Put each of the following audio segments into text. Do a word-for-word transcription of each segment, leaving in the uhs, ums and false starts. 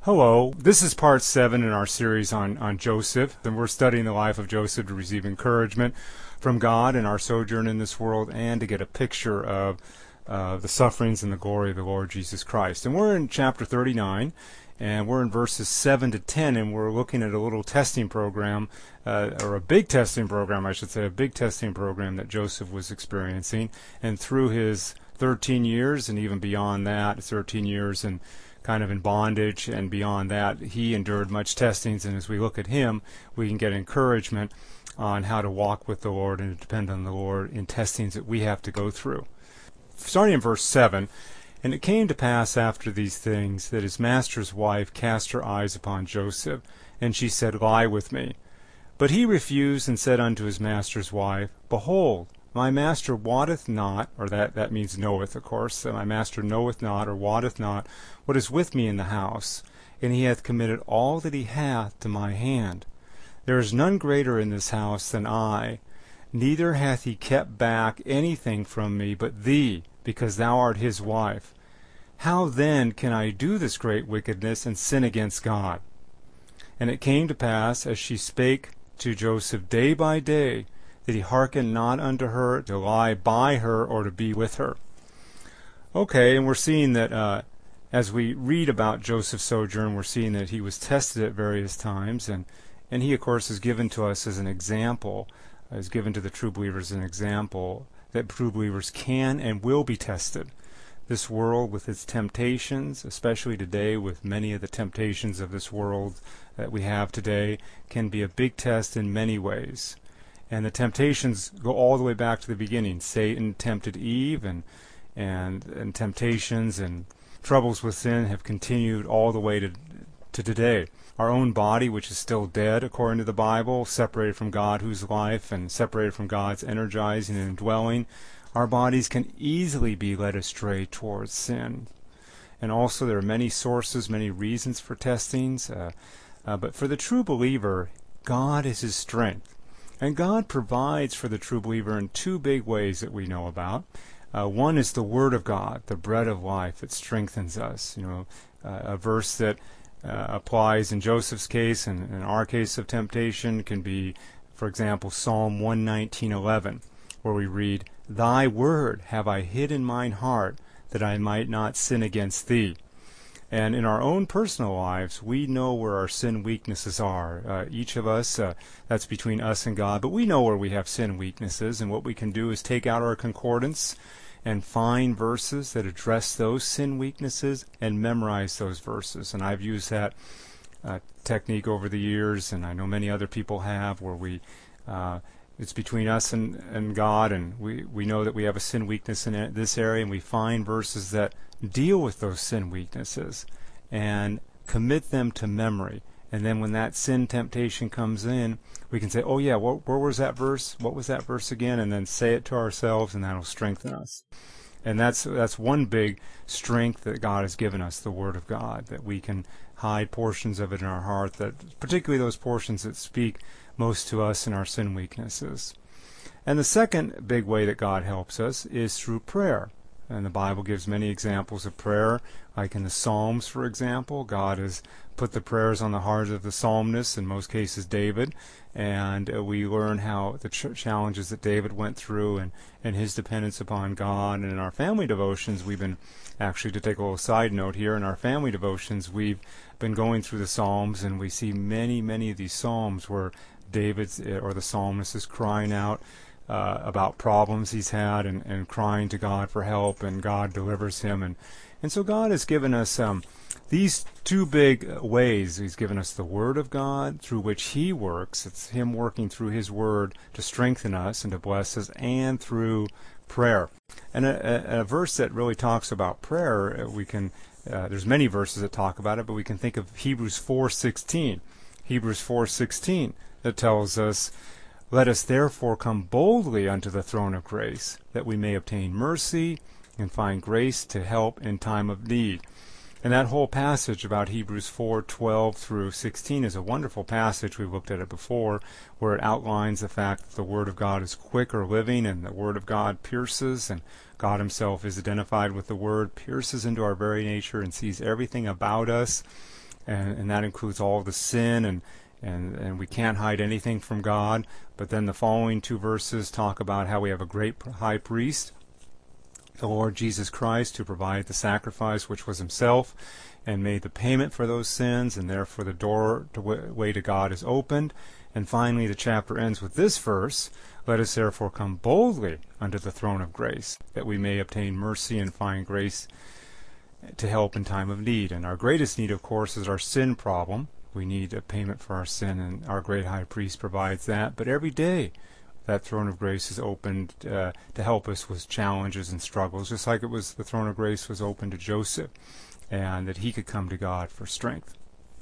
Hello, this is part seven in our series on, on Joseph, and we're studying the life of Joseph to receive encouragement from God in our sojourn in this world and to get a picture of uh, the sufferings and the glory of the Lord Jesus Christ. And we're in chapter thirty-nine, and we're in verses seven to ten, and we're looking at a little testing program, uh, or a big testing program, I should say, a big testing program that Joseph was experiencing. And through his thirteen years, and even beyond that, thirteen years and kind of in bondage, and beyond that, he endured much testings, and as we look at him, we can get encouragement on how to walk with the Lord and to depend on the Lord in testings that we have to go through. Starting in verse seven, "And it came to pass after these things that his master's wife cast her eyes upon Joseph, and she said, Lie with me. But he refused and said unto his master's wife, Behold, my master wotteth not," or that, that means knoweth, of course, that my master knoweth not or wotteth not what is with me in the house, and he hath committed all that he hath to my hand. There is none greater in this house than I, neither hath he kept back anything from me but thee, because thou art his wife. How then can I do this great wickedness and sin against God? And it came to pass, as she spake to Joseph day by day, that he hearkened not unto her to lie by her or to be with her. Okay, and we're seeing that uh, as we read about Joseph's sojourn, we're seeing that he was tested at various times, and, and he, of course, is given to us as an example, is given to the true believers as an example that true believers can and will be tested. This world with its temptations, especially today with many of the temptations of this world that we have today, can be a big test in many ways. And the temptations go all the way back to the beginning. Satan tempted Eve, and and, and temptations and troubles with sin have continued all the way to, to today. Our own body, which is still dead, according to the Bible, separated from God, whose life, and separated from God's energizing and indwelling, our bodies can easily be led astray towards sin. And also there are many sources, many reasons for testings. Uh, uh, but for the true believer, God is his strength. And God provides for the true believer in two big ways that we know about. Uh, one is the Word of God, the bread of life that strengthens us. You know, uh, a verse that uh, applies in Joseph's case and in our case of temptation can be, for example, Psalm one nineteen eleven, where we read, Thy word have I hid in mine heart, that I might not sin against thee. And in our own personal lives, we know where our sin weaknesses are. Uh, each of us, uh, that's between us and God, but we know where we have sin weaknesses, and what we can do is take out our concordance and find verses that address those sin weaknesses and memorize those verses. And I've used that uh, technique over the years, and I know many other people have, where we uh, it's between us and, and God, and we, we know that we have a sin weakness in this area, and we find verses that deal with those sin weaknesses and commit them to memory. And then when that sin temptation comes in, we can say, oh yeah, what, where was that verse? What was that verse again? And then say it to ourselves, and that'll strengthen us. And that's that's one big strength that God has given us, the Word of God, that we can hide portions of it in our heart, that particularly those portions that speak most to us in our sin weaknesses. And the second big way that God helps us is through prayer. And the Bible gives many examples of prayer, like in the Psalms, for example. God has put the prayers on the hearts of the psalmist, in most cases David, and uh, we learn how the ch- challenges that David went through and, and his dependence upon God. And in our family devotions, we've been, actually to take a little side note here, in our family devotions, we've been going through the Psalms, and we see many, many of these Psalms where David's, or the psalmist is crying out Uh, about problems he's had, and, and crying to God for help, and God delivers him. And, and so God has given us um, these two big ways. He's given us the Word of God, through which he works. It's him working through his Word to strengthen us and to bless us, and through prayer. And a, a, a verse that really talks about prayer, we can, uh, there's many verses that talk about it, but we can think of Hebrews four sixteen. Hebrews four sixteen that tells us, Let us therefore come boldly unto the throne of grace, that we may obtain mercy and find grace to help in time of need. And that whole passage about Hebrews four twelve through sixteen is a wonderful passage. We've looked at it before, where it outlines the fact that the Word of God is quick or living, and the Word of God pierces, and God himself is identified with the Word, pierces into our very nature and sees everything about us and, and that includes all the sin, and, and, and we can't hide anything from God. But then the following two verses talk about how we have a great high priest, the Lord Jesus Christ, who provided the sacrifice, which was himself, and made the payment for those sins, and therefore the door to way to God is opened. And finally, the chapter ends with this verse: "Let us therefore come boldly unto the throne of grace, that we may obtain mercy and find grace to help in time of need." And our greatest need, of course, is our sin problem. We need a payment for our sin, and our great high priest provides that. But every day, that throne of grace is opened uh, to help us with challenges and struggles, just like it was the throne of grace was open to Joseph, and that he could come to God for strength.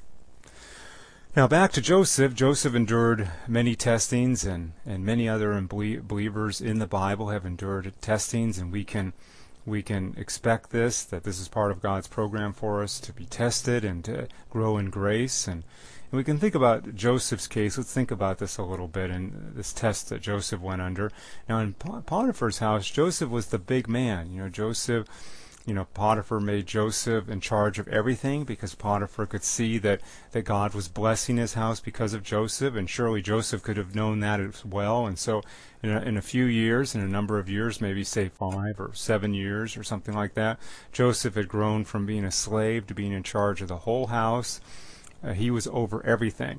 Now back to Joseph. Joseph endured many testings, and, and many other believers in the Bible have endured testings, and we can we can expect this, that this is part of God's program for us, to be tested and to grow in grace. And, and we can think about Joseph's case. Let's think about this a little bit, and this test that Joseph went under. Now in Potiphar's house, Joseph was the big man. You know, Joseph... You know, Potiphar made Joseph in charge of everything because Potiphar could see that, that God was blessing his house because of Joseph, and surely Joseph could have known that as well. And so in a, in a few years, in a number of years, maybe say five or seven years or something like that, Joseph had grown from being a slave to being in charge of the whole house. Uh, he was over everything.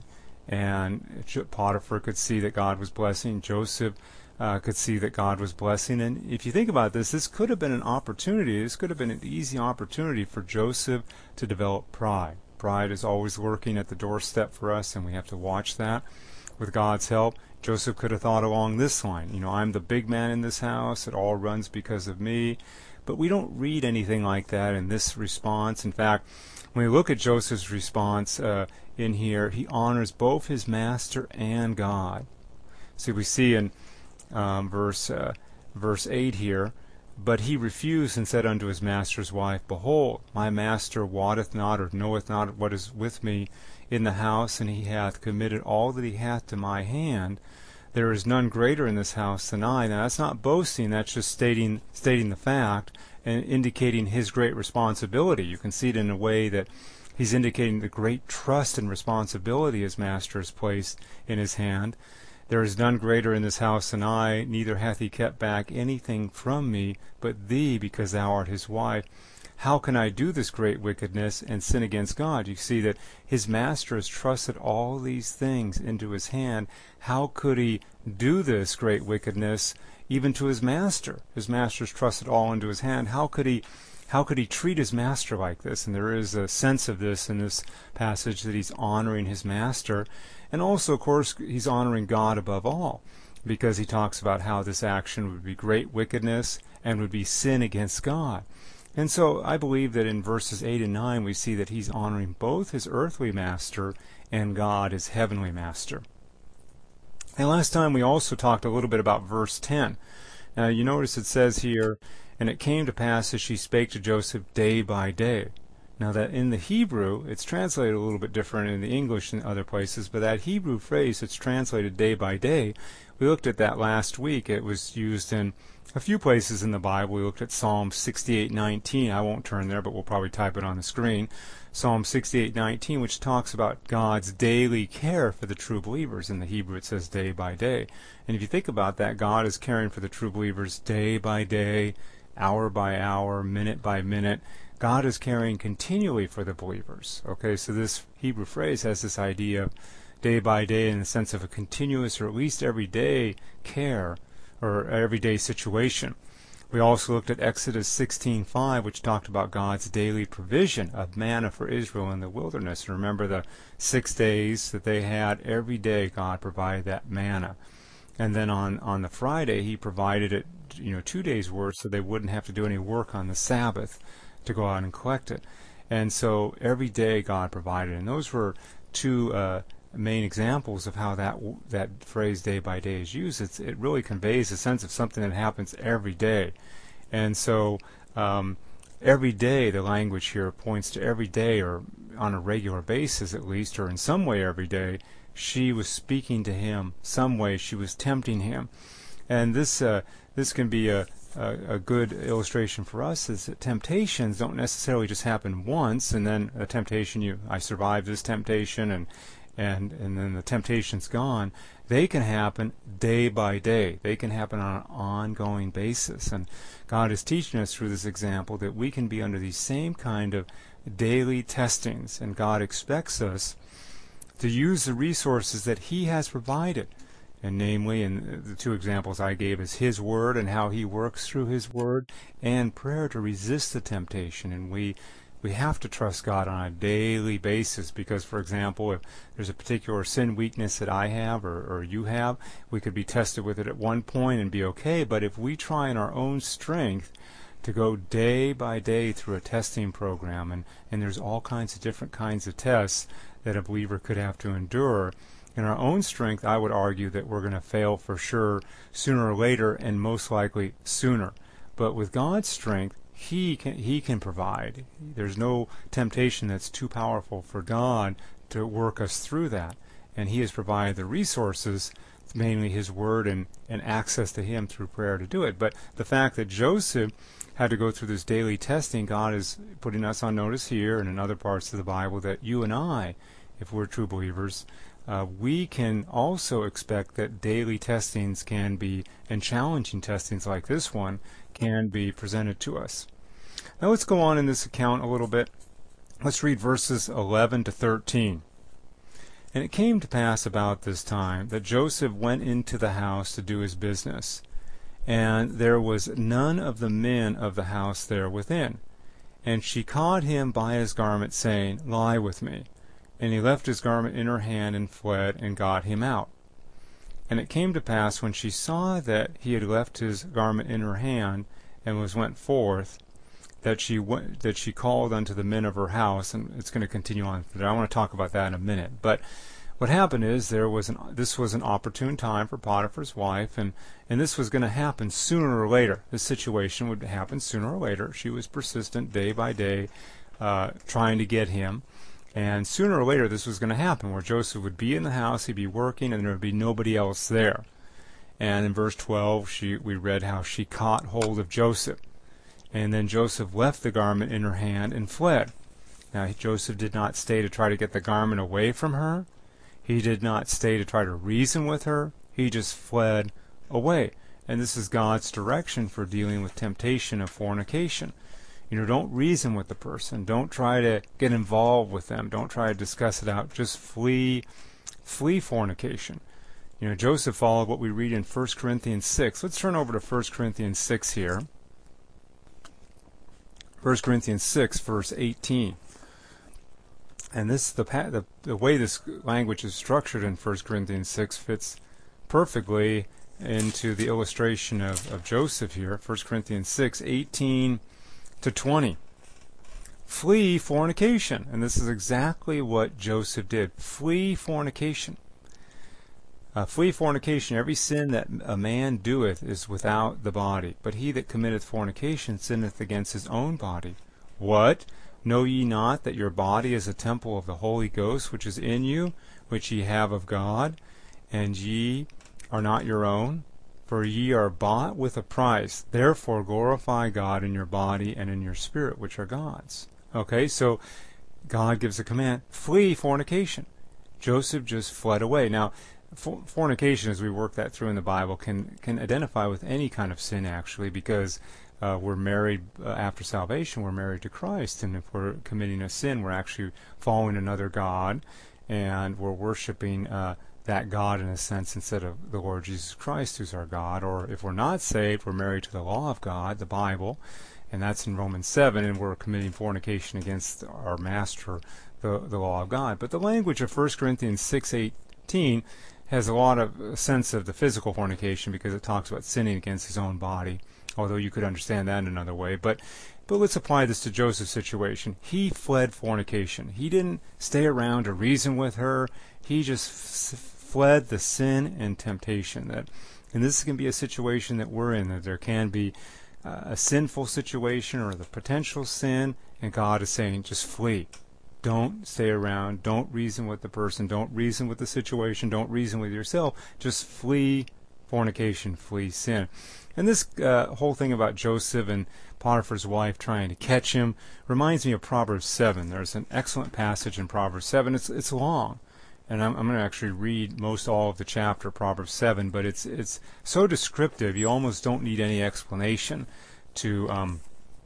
And Potiphar could see that God was blessing Joseph. Uh, could see that God was blessing. And if you think about this, this could have been an opportunity. This could have been an easy opportunity for Joseph to develop pride. Pride is always lurking at the doorstep for us, and we have to watch that. With God's help, Joseph could have thought along this line. You know, I'm the big man in this house. It all runs because of me. But we don't read anything like that in this response. In fact, when we look at Joseph's response uh, in here, he honors both his master and God. See, we see in Um, verse uh, verse eight here, "But he refused and said unto his master's wife, Behold, my master wotteth not or knoweth not what is with me in the house, and he hath committed all that he hath to my hand. There is none greater in this house than I." Now that's not boasting, that's just stating stating the fact and indicating his great responsibility. You can see it in a way that he's indicating the great trust and responsibility his master has placed in his hand. "There is none greater in this house than I, neither hath he kept back anything from me but thee, because thou art his wife. How can I do this great wickedness and sin against God?" You see that his master has trusted all these things into his hand. How could he do this great wickedness even to his master? His master's trusted all into his hand. How could he How could he treat his master like this? And there is a sense of this in this passage, that he's honoring his master. And also, of course, he's honoring God above all, because he talks about how this action would be great wickedness and would be sin against God. And so I believe that in verses eight and nine we see that he's honoring both his earthly master and God, his heavenly master. And last time we also talked a little bit about verse ten. Now you notice it says here, "And it came to pass as she spake to Joseph day by day." Now that in the Hebrew, it's translated a little bit different in the English than other places, but that Hebrew phrase that's translated day by day, we looked at that last week. It was used in a few places in the Bible. We looked at Psalm sixty-eight nineteen. I won't turn there, but we'll probably type it on the screen. Psalm sixty-eight nineteen, which talks about God's daily care for the true believers. In the Hebrew it says day by day. And if you think about that, God is caring for the true believers day by day, hour by hour, minute by minute. God is caring continually for the believers. Okay, so this Hebrew phrase has this idea of day by day in the sense of a continuous, or at least everyday care, or everyday situation. We also looked at Exodus sixteen five, which talked about God's daily provision of manna for Israel in the wilderness. Remember the six days that they had, every day God provided that manna. And then on, on the Friday, he provided it, you know, two days' worth, so they wouldn't have to do any work on the Sabbath to go out and collect it. And so every day God provided. And those were two uh, main examples of how that that phrase day by day is used. It's, it really conveys a sense of something that happens every day. And so um, every day, the language here points to every day, or on a regular basis at least, or in some way every day, she was speaking to him some way. She was tempting him. And this uh, this can be a uh, a good illustration for us is that temptations don't necessarily just happen once, and then a temptation, you I survived this temptation, and and and then the temptation's gone. They can happen day by day. They can happen on an ongoing basis. And God is teaching us through this example that we can be under these same kind of daily testings, and God expects us to use the resources that He has provided. And namely, in the two examples I gave, is His Word and how He works through His Word, and prayer to resist the temptation. And we we have to trust God on a daily basis, because, for example, if there's a particular sin weakness that I have or, or you have, we could be tested with it at one point and be okay. But if we try in our own strength to go day by day through a testing program, and, and there's all kinds of different kinds of tests that a believer could have to endure, in our own strength, I would argue that we're going to fail for sure sooner or later, and most likely sooner. But with God's strength, He can He can provide. There's no temptation that's too powerful for God to work us through that. And He has provided the resources, mainly His Word and, and access to Him through prayer to do it. But the fact that Joseph had to go through this daily testing, God is putting us on notice here and in other parts of the Bible that you and I, if we're true believers, Uh, we can also expect that daily testings can be, and challenging testings like this one, can be presented to us. Now let's go on in this account a little bit. Let's read verses eleven to thirteen. And it came to pass about this time that Joseph went into the house to do his business, and there was none of the men of the house there within. And she caught him by his garment, saying, Lie with me. And he left his garment in her hand, and fled, and got him out. And it came to pass, when she saw that he had left his garment in her hand, and was went forth, that she went, that she called unto the men of her house. And it's going to continue on. I want to talk about that in a minute. But what happened is, there was an this was an opportune time for Potiphar's wife, and and this was going to happen sooner or later. This situation would happen sooner or later. She was persistent day by day, uh, trying to get him. And sooner or later this was going to happen, where Joseph would be in the house, he'd be working, and there would be nobody else there. And in verse twelve, she, we read how she caught hold of Joseph. And then Joseph left the garment in her hand and fled. Now Joseph did not stay to try to get the garment away from her. He did not stay to try to reason with her. He just fled away. And this is God's direction for dealing with temptation of fornication. You know, don't reason with the person. Don't try to get involved with them. Don't try to discuss it out. Just flee, flee fornication. You know, Joseph followed what we read in First Corinthians six. Let's turn over to First Corinthians six here. First Corinthians six, verse eighteen. And this, the, the the way this language is structured in First Corinthians six fits perfectly into the illustration of, of Joseph here. First Corinthians six, eighteen to twenty. Flee fornication. And this is exactly what Joseph did. Flee fornication. Uh, flee fornication. Every sin that a man doeth is without the body, but he that committeth fornication sinneth against his own body. What? Know ye not that your body is a temple of the Holy Ghost, which is in you, which ye have of God, and ye are not your own? For ye are bought with a price. Therefore glorify God in your body and in your spirit, which are God's. Okay, so God gives a command, flee fornication. Joseph just fled away. Now, for, fornication, as we work that through in the Bible, can, can identify with any kind of sin, actually, because uh, we're married uh, after salvation, we're married to Christ, and if we're committing a sin, we're actually following another God, and we're worshiping uh, that God in a sense instead of the Lord Jesus Christ, who's our God. Or if we're not saved, we're married to the law of God, the Bible, and that's in Romans seven, and we're committing fornication against our master, the, the law of God. But the language of First Corinthians six eighteen has a lot of sense of the physical fornication, because it talks about sinning against his own body, although you could understand that in another way. But But let's apply this to Joseph's situation. He fled fornication. He didn't stay around to reason with her. He just f- fled the sin and temptation. That, and this can be a situation that we're in, that there can be uh, a sinful situation or the potential sin, and God is saying, just flee. Don't stay around. Don't reason with the person. Don't reason with the situation. Don't reason with yourself. Just flee fornication, flee sin. And this uh, whole thing about Joseph and Potiphar's wife trying to catch him reminds me of Proverbs seven. There's an excellent passage in Proverbs seven. It's it's long, and I'm, I'm going to actually read most all of the chapter, Proverbs seven, but it's it's so descriptive you almost don't need any explanation to um,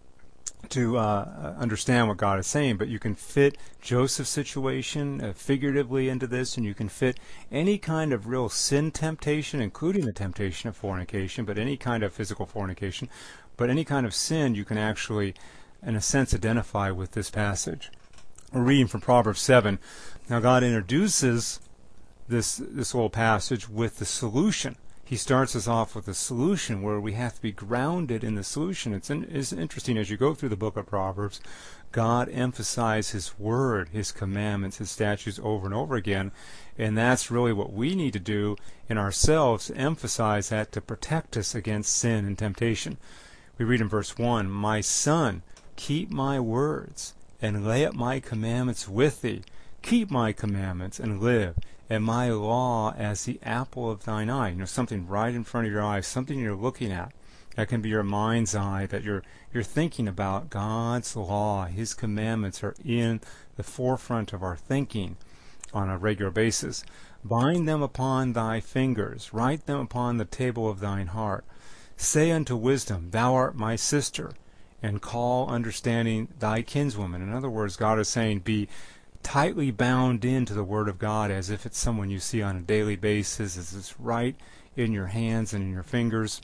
to uh, understand what God is saying. But you can fit Joseph's situation uh, figuratively into this, and you can fit any kind of real sin temptation, including the temptation of fornication, but any kind of physical fornication, but any kind of sin you can actually, in a sense, identify with this passage. We're reading from Proverbs seven. Now God introduces this this little passage with the solution. He starts us off with a solution where we have to be grounded in the solution. It's, in, it's interesting as you go through the book of Proverbs, God emphasizes His word, His commandments, His statutes over and over again, and that's really what we need to do in ourselves, to emphasize that, to protect us against sin and temptation. We read in verse one, "My son, keep my words, and lay up my commandments with thee. Keep my commandments and live, and my law as the apple of thine eye." You know, something right in front of your eyes, something you're looking at. That can be your mind's eye, that you're you're thinking about. God's law, His commandments are in the forefront of our thinking on a regular basis. "Bind them upon thy fingers, write them upon the table of thine heart. Say unto wisdom, thou art my sister, and call understanding thy kinswoman." In other words, God is saying, be tightly bound into the Word of God as if it's someone you see on a daily basis, as it's right in your hands and in your fingers,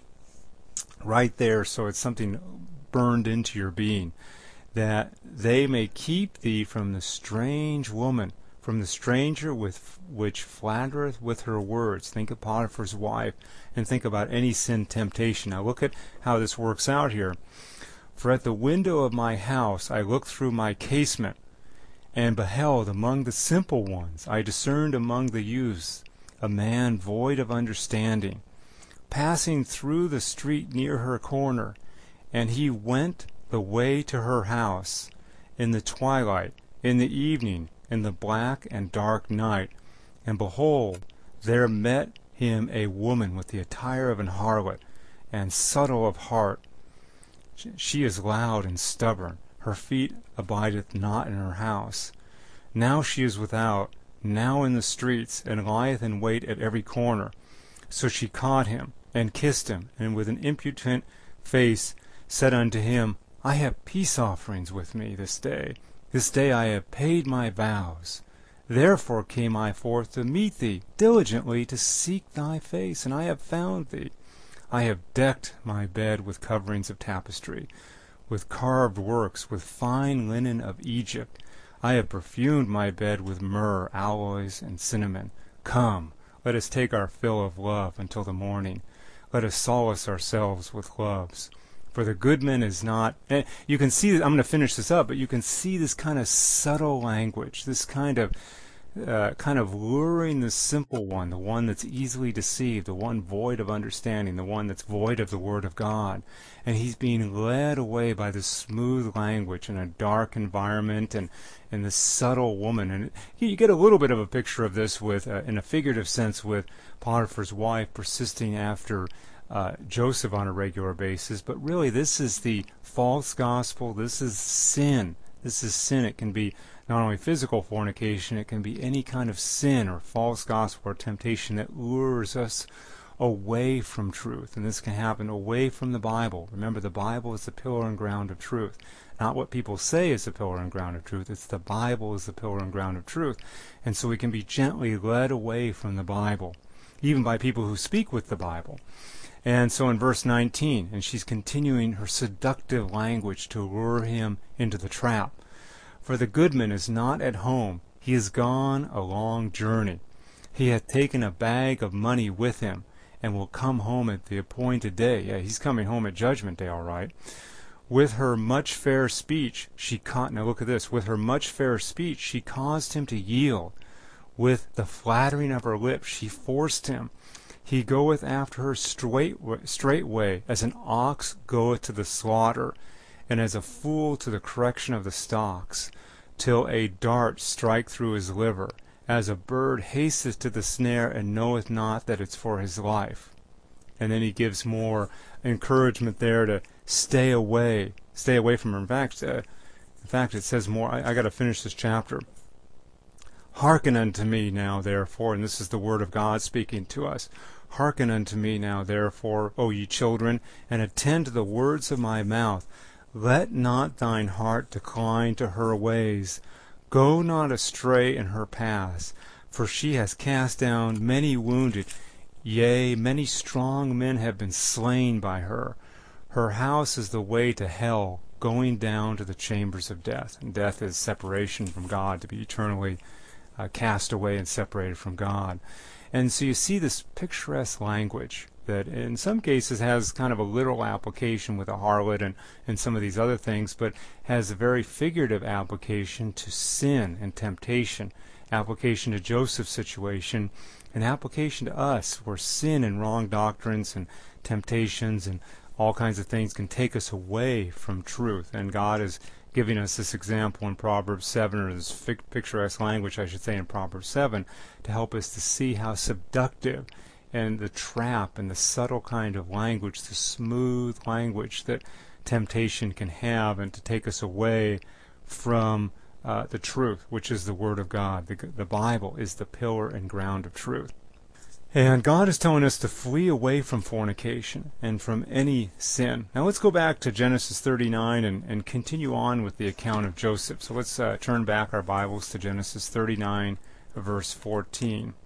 right there, so it's something burned into your being, that they may keep thee from the strange woman, from the stranger with which flattereth with her words. Think of Potiphar's wife, and think about any sin temptation. Now look at how this works out here. "For at the window of my house I looked through my casement, and beheld among the simple ones, I discerned among the youths, a man void of understanding, passing through the street near her corner. And he went the way to her house, in the twilight, in the evening, in the black and dark night. And behold, there met him a woman with the attire of an harlot, and subtle of heart. She is loud and stubborn. Her feet abideth not in her house. Now she is without, now in the streets, and lieth in wait at every corner. So she caught him, and kissed him, and with an impudent face said unto him, I have peace offerings with me this day. This day I have paid my vows. Therefore came I forth to meet thee, diligently to seek thy face, and I have found thee. I have decked my bed with coverings of tapestry, with carved works, with fine linen of Egypt. I have perfumed my bed with myrrh, aloes, and cinnamon. Come, let us take our fill of love until the morning. Let us solace ourselves with loves. For the goodman is not... Eh, you can see, I'm going to finish this up, but you can see this kind of subtle language, this kind of uh, kind of luring the simple one, the one that's easily deceived, the one void of understanding, the one that's void of the Word of God. And he's being led away by this smooth language in a dark environment, and, and this subtle woman. And you get a little bit of a picture of this with, uh, in a figurative sense, with Potiphar's wife persisting after uh, Joseph on a regular basis. But really, this is the false gospel. This is sin. This is sin. It can be not only physical fornication, it can be any kind of sin or false gospel or temptation that lures us away from truth. And this can happen away from the Bible. Remember, the Bible is the pillar and ground of truth. Not what people say is the pillar and ground of truth. It's the Bible is the pillar and ground of truth. And so we can be gently led away from the Bible, even by people who speak with the Bible. And so in verse nineteen, and she's continuing her seductive language to lure him into the trap. For the goodman is not at home. He is gone a long journey. He hath taken a bag of money with him, and will come home at the appointed day. Yeah, he's coming home at judgment day, all right. With her much fair speech, she caught, now look at this, with her much fair speech, she caused him to yield. With the flattering of her lips, she forced him. He goeth after her straight, straightway, as an ox goeth to the slaughter, and as a fool to the correction of the stocks, till a dart strike through his liver, as a bird hasteth to the snare, and knoweth not that it's for his life. And then he gives more encouragement there to stay away, stay away from her. In fact, uh, in fact, it says more. I, I got to finish this chapter. Hearken unto me now, therefore, and this is the word of God speaking to us. Hearken unto me now, therefore, O ye children, and attend to the words of my mouth. Let not thine heart decline to her ways. Go not astray in her paths, for she has cast down many wounded. Yea, many strong men have been slain by her. Her house is the way to hell, going down to the chambers of death. And death is separation from God, to be eternally uh, cast away and separated from God. And so you see this picturesque language that in some cases has kind of a literal application with a harlot and, and some of these other things, but has a very figurative application to sin and temptation, application to Joseph's situation, and application to us, where sin and wrong doctrines and temptations and all kinds of things can take us away from truth. And God is giving us this example in Proverbs seven, or this picturesque language, I should say, in Proverbs seven, to help us to see how seductive and the trap and the subtle kind of language, the smooth language that temptation can have, and to take us away from uh, the truth, which is the Word of God. The, the Bible is the pillar and ground of truth. And God is telling us to flee away from fornication and from any sin. Now let's go back to Genesis thirty-nine and, and continue on with the account of Joseph. So let's uh, turn back our Bibles to Genesis thirty-nine, verse fourteen.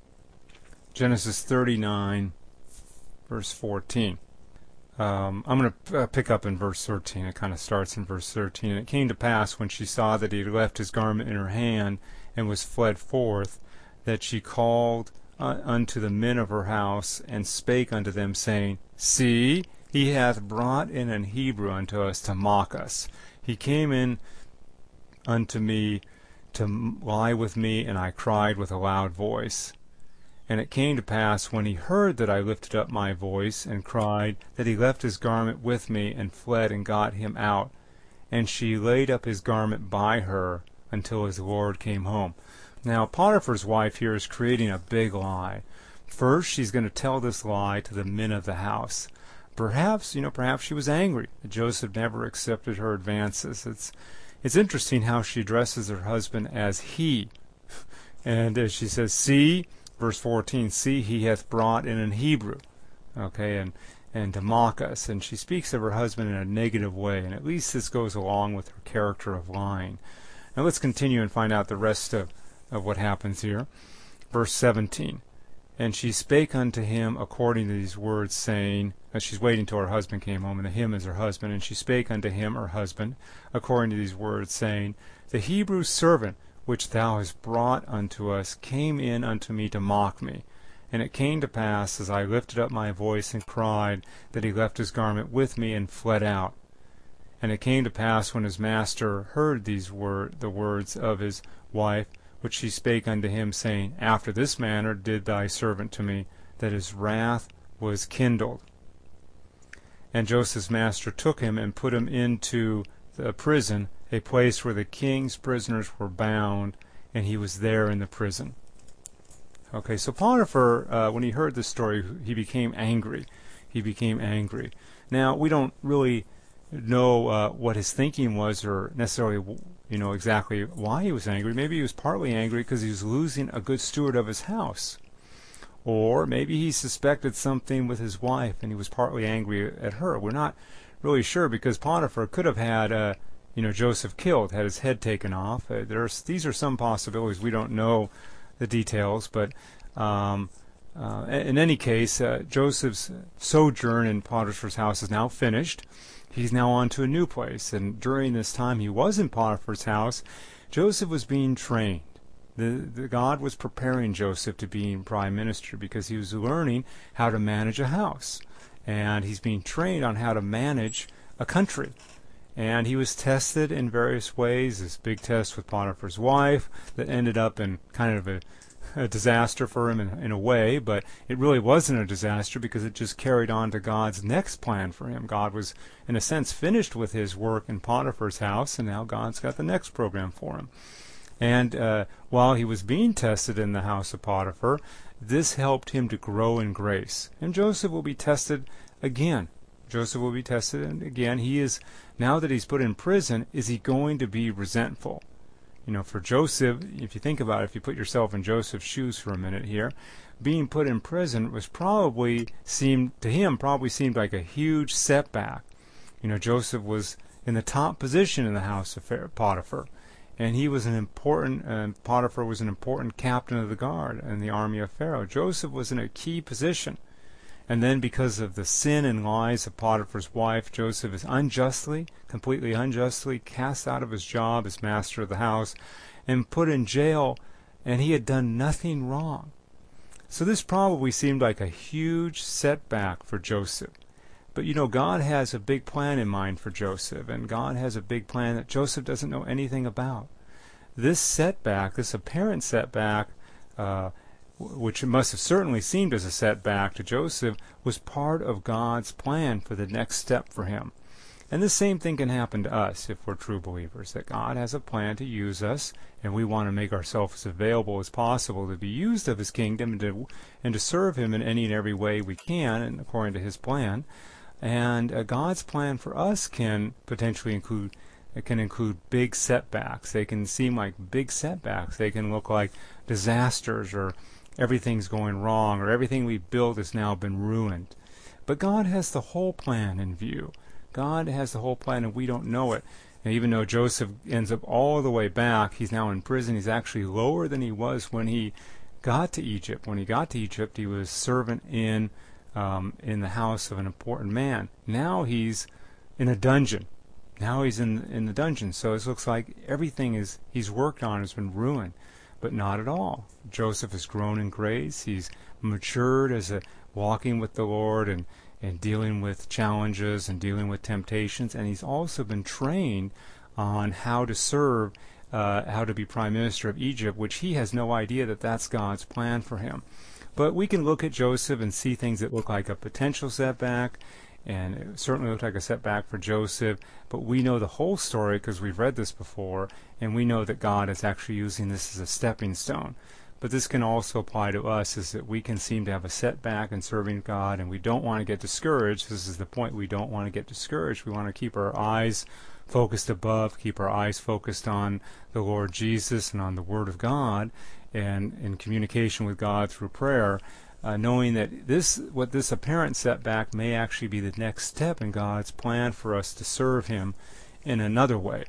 Genesis thirty-nine, verse fourteen. Um, I'm going to uh, pick up in verse thirteen. It kind of starts in verse thirteen. And it came to pass, when she saw that he had left his garment in her hand and was fled forth, that she called uh, unto the men of her house, and spake unto them, saying, See, he hath brought in an Hebrew unto us to mock us. He came in unto me to lie with me, and I cried with a loud voice. And it came to pass, when he heard that I lifted up my voice and cried, that he left his garment with me, and fled and got him out. And she laid up his garment by her until his Lord came home. Now, Potiphar's wife here is creating a big lie. First, she's going to tell this lie to the men of the house. Perhaps, you know, perhaps she was angry that Joseph never accepted her advances. It's, it's interesting how she addresses her husband as he. And as she says, see, verse fourteen, see, he hath brought in an Hebrew, okay, and and to mock us. And she speaks of her husband in a negative way, and at least this goes along with her character of lying. Now let's continue and find out the rest of, of what happens here. Verse seventeen, and she spake unto him according to these words, saying, as she's waiting till her husband came home, and the him is her husband, and she spake unto him, her husband, according to these words, saying, the Hebrew servant which thou hast brought unto us came in unto me to mock me. And it came to pass, as I lifted up my voice and cried, that he left his garment with me and fled out. And it came to pass, when his master heard these word, the words of his wife, which she spake unto him, saying, after this manner did thy servant to me, that his wrath was kindled. And Joseph's master took him and put him into the prison, a place where the king's prisoners were bound, and he was there in the prison. Okay, so Potiphar, uh, when he heard this story, he became angry. He became angry. Now, we don't really know uh, what his thinking was, or necessarily, you know, exactly why he was angry. Maybe he was partly angry because he was losing a good steward of his house. Or maybe he suspected something with his wife, and he was partly angry at her. We're not really sure, because Potiphar could have had uh, you know, Joseph killed, had his head taken off. Uh, there's, these are some possibilities. We don't know the details, but um, uh, in any case, uh, Joseph's sojourn in Potiphar's house is now finished. He's now on to a new place, and during this time he was in Potiphar's house, Joseph was being trained. The, the God was preparing Joseph to be prime minister, because he was learning how to manage a house, and he's being trained on how to manage a country. And he was tested in various ways. This big test with Potiphar's wife that ended up in kind of a, a disaster for him in, in a way, but it really wasn't a disaster, because it just carried on to God's next plan for him. God was, in a sense, finished with his work in Potiphar's house, and now God's got the next program for him. And uh, while he was being tested in the house of Potiphar, this helped him to grow in grace. And Joseph will be tested again. Joseph will be tested again. He is, now that he's put in prison, is he going to be resentful? You know, for Joseph, if you think about it, if you put yourself in Joseph's shoes for a minute here, being put in prison was probably seemed, to him, probably seemed like a huge setback. You know, Joseph was in the top position in the house of Potiphar. And he was an important, uh, Potiphar was an important captain of the guard in the army of Pharaoh. Joseph was in a key position. And then because of the sin and lies of Potiphar's wife, Joseph is unjustly, completely unjustly, cast out of his job as master of the house and put in jail, and he had done nothing wrong. So this probably seemed like a huge setback for Joseph. But you know, God has a big plan in mind for Joseph, and God has a big plan that Joseph doesn't know anything about. This setback, this apparent setback, uh, which must have certainly seemed as a setback to Joseph, was part of God's plan for the next step for him. And the same thing can happen to us if we're true believers, that God has a plan to use us, and we want to make ourselves as available as possible to be used of His kingdom and to, and to serve Him in any and every way we can, and according to His plan. And uh, God's plan for us can potentially include it can include big setbacks. They can seem like big setbacks. They can look like disasters, or everything's going wrong, or everything we built has now been ruined. But God has the whole plan in view. God has the whole plan, and we don't know it. And even though Joseph ends up all the way back, he's now in prison. He's actually lower than he was when he got to Egypt. When he got to Egypt, he was servant in Um, in the house of an important man. Now he's in a dungeon. Now he's in in the dungeon. So it looks like everything is he's worked on has been ruined, but not at all. Joseph has grown in grace. He's matured as a walking with the Lord and and dealing with challenges and dealing with temptations. And he's also been trained on how to serve, uh, how to be prime minister of Egypt, which he has no idea that that's God's plan for him. But we can look at Joseph and see things that look like a potential setback, and it certainly looked like a setback for Joseph, but we know the whole story because we've read this before, and we know that God is actually using this as a stepping stone. But this can also apply to us, is that we can seem to have a setback in serving God, and we don't want to get discouraged. This is the point. We don't want to get discouraged. We want to keep our eyes focused above, keep our eyes focused on the Lord Jesus and on the Word of God, and in communication with God through prayer, uh, knowing that this, what this apparent setback may actually be the next step in God's plan for us to serve Him in another way.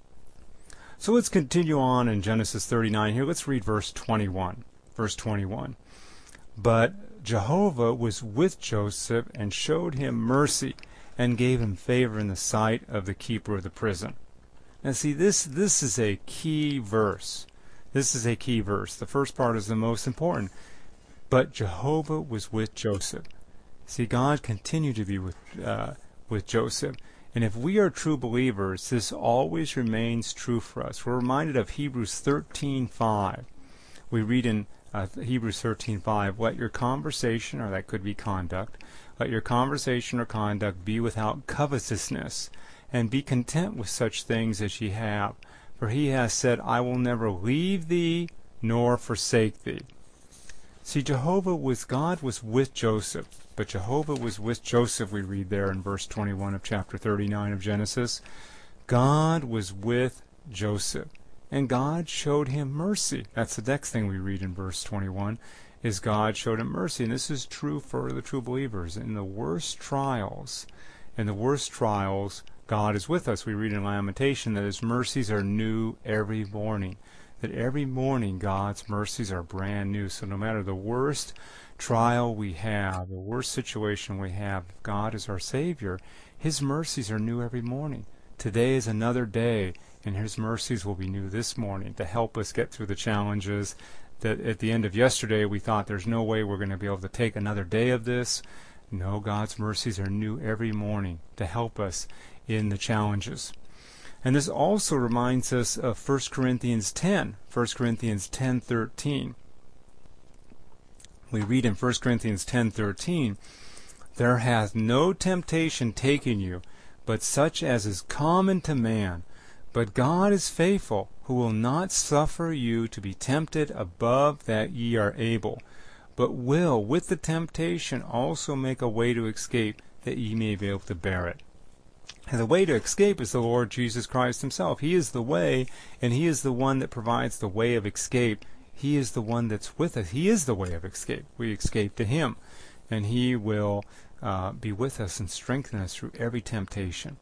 So let's continue on in Genesis thirty-nine here. Let's read verse twenty-one. Verse twenty-one. But Jehovah was with Joseph and showed him mercy and gave him favor in the sight of the keeper of the prison. Now see, this this is a key verse. This is a key verse. The first part is the most important. But Jehovah was with Joseph. See, God continued to be with uh, with Joseph. And if we are true believers, this always remains true for us. We're reminded of Hebrews thirteen five. We read in uh, Hebrews thirteen five, let your conversation, or that could be conduct, let your conversation or conduct be without covetousness, and be content with such things as ye have. For he has said, I will never leave thee nor forsake thee. See, Jehovah was, God was with Joseph, but Jehovah was with Joseph, we read there in verse twenty-one of chapter thirty-nine of Genesis. God was with Joseph, and God showed him mercy. That's the next thing we read in verse twenty-one, is God showed him mercy. And this is true for the true believers. In the worst trials, in the worst trials, God is with us. We read in Lamentation that His mercies are new every morning. That every morning God's mercies are brand new. So no matter the worst trial we have, the worst situation we have, if God is our Savior, His mercies are new every morning. Today is another day, and His mercies will be new this morning to help us get through the challenges that at the end of yesterday we thought there's no way we're going to be able to take another day of this. No, God's mercies are new every morning to help us in the challenges. And this also reminds us of First Corinthians ten, First Corinthians ten thirteen. We read in First Corinthians ten thirteen, there hath no temptation taken you, but such as is common to man. But God is faithful, who will not suffer you to be tempted above that ye are able, but will with the temptation also make a way to escape, that ye may be able to bear it. And the way to escape is the Lord Jesus Christ himself. He is the way, and he is the one that provides the way of escape. He is the one that's with us. He is the way of escape. We escape to him, and he will uh, be with us and strengthen us through every temptation.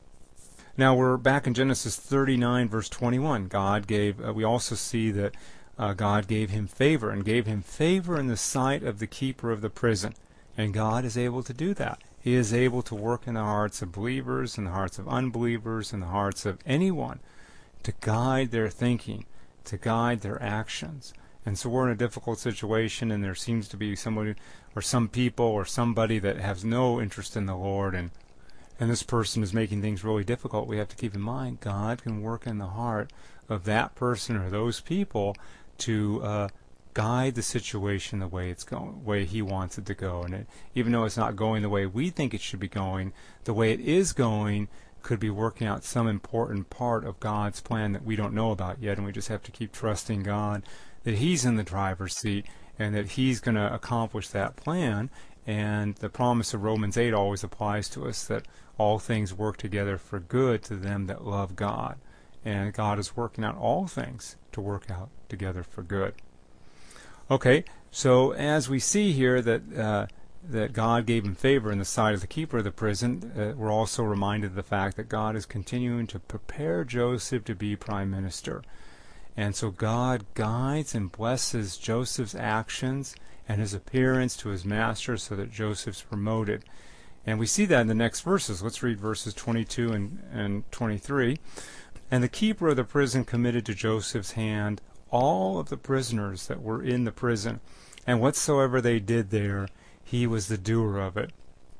Now we're back in Genesis thirty-nine, verse twenty-one. God gave, uh, we also see that uh, God gave him favor, and gave him favor in the sight of the keeper of the prison. And God is able to do that. He is able to work in the hearts of believers, in the hearts of unbelievers, in the hearts of anyone, to guide their thinking, to guide their actions. And so we're in a difficult situation, and there seems to be somebody, or some people, or somebody that has no interest in the Lord, and and this person is making things really difficult. We have to keep in mind God can work in the heart of that person or those people to uh, guide the situation the way it's going, way he wants it to go. And it, even though it's not going the way we think it should be going, the way it is going could be working out some important part of God's plan that we don't know about yet, and we just have to keep trusting God that he's in the driver's seat and that he's going to accomplish that plan. And the promise of Romans eight always applies to us, that all things work together for good to them that love God. And God is working out all things to work out together for good. Okay, so as we see here that uh, that God gave him favor in the sight of the keeper of the prison, uh, we're also reminded of the fact that God is continuing to prepare Joseph to be prime minister. And so God guides and blesses Joseph's actions and his appearance to his master so that Joseph's promoted. And we see that in the next verses. Let's read verses twenty-two and, and twenty-three. And the keeper of the prison committed to Joseph's hand all of the prisoners that were in the prison, and whatsoever they did there, he was the doer of it.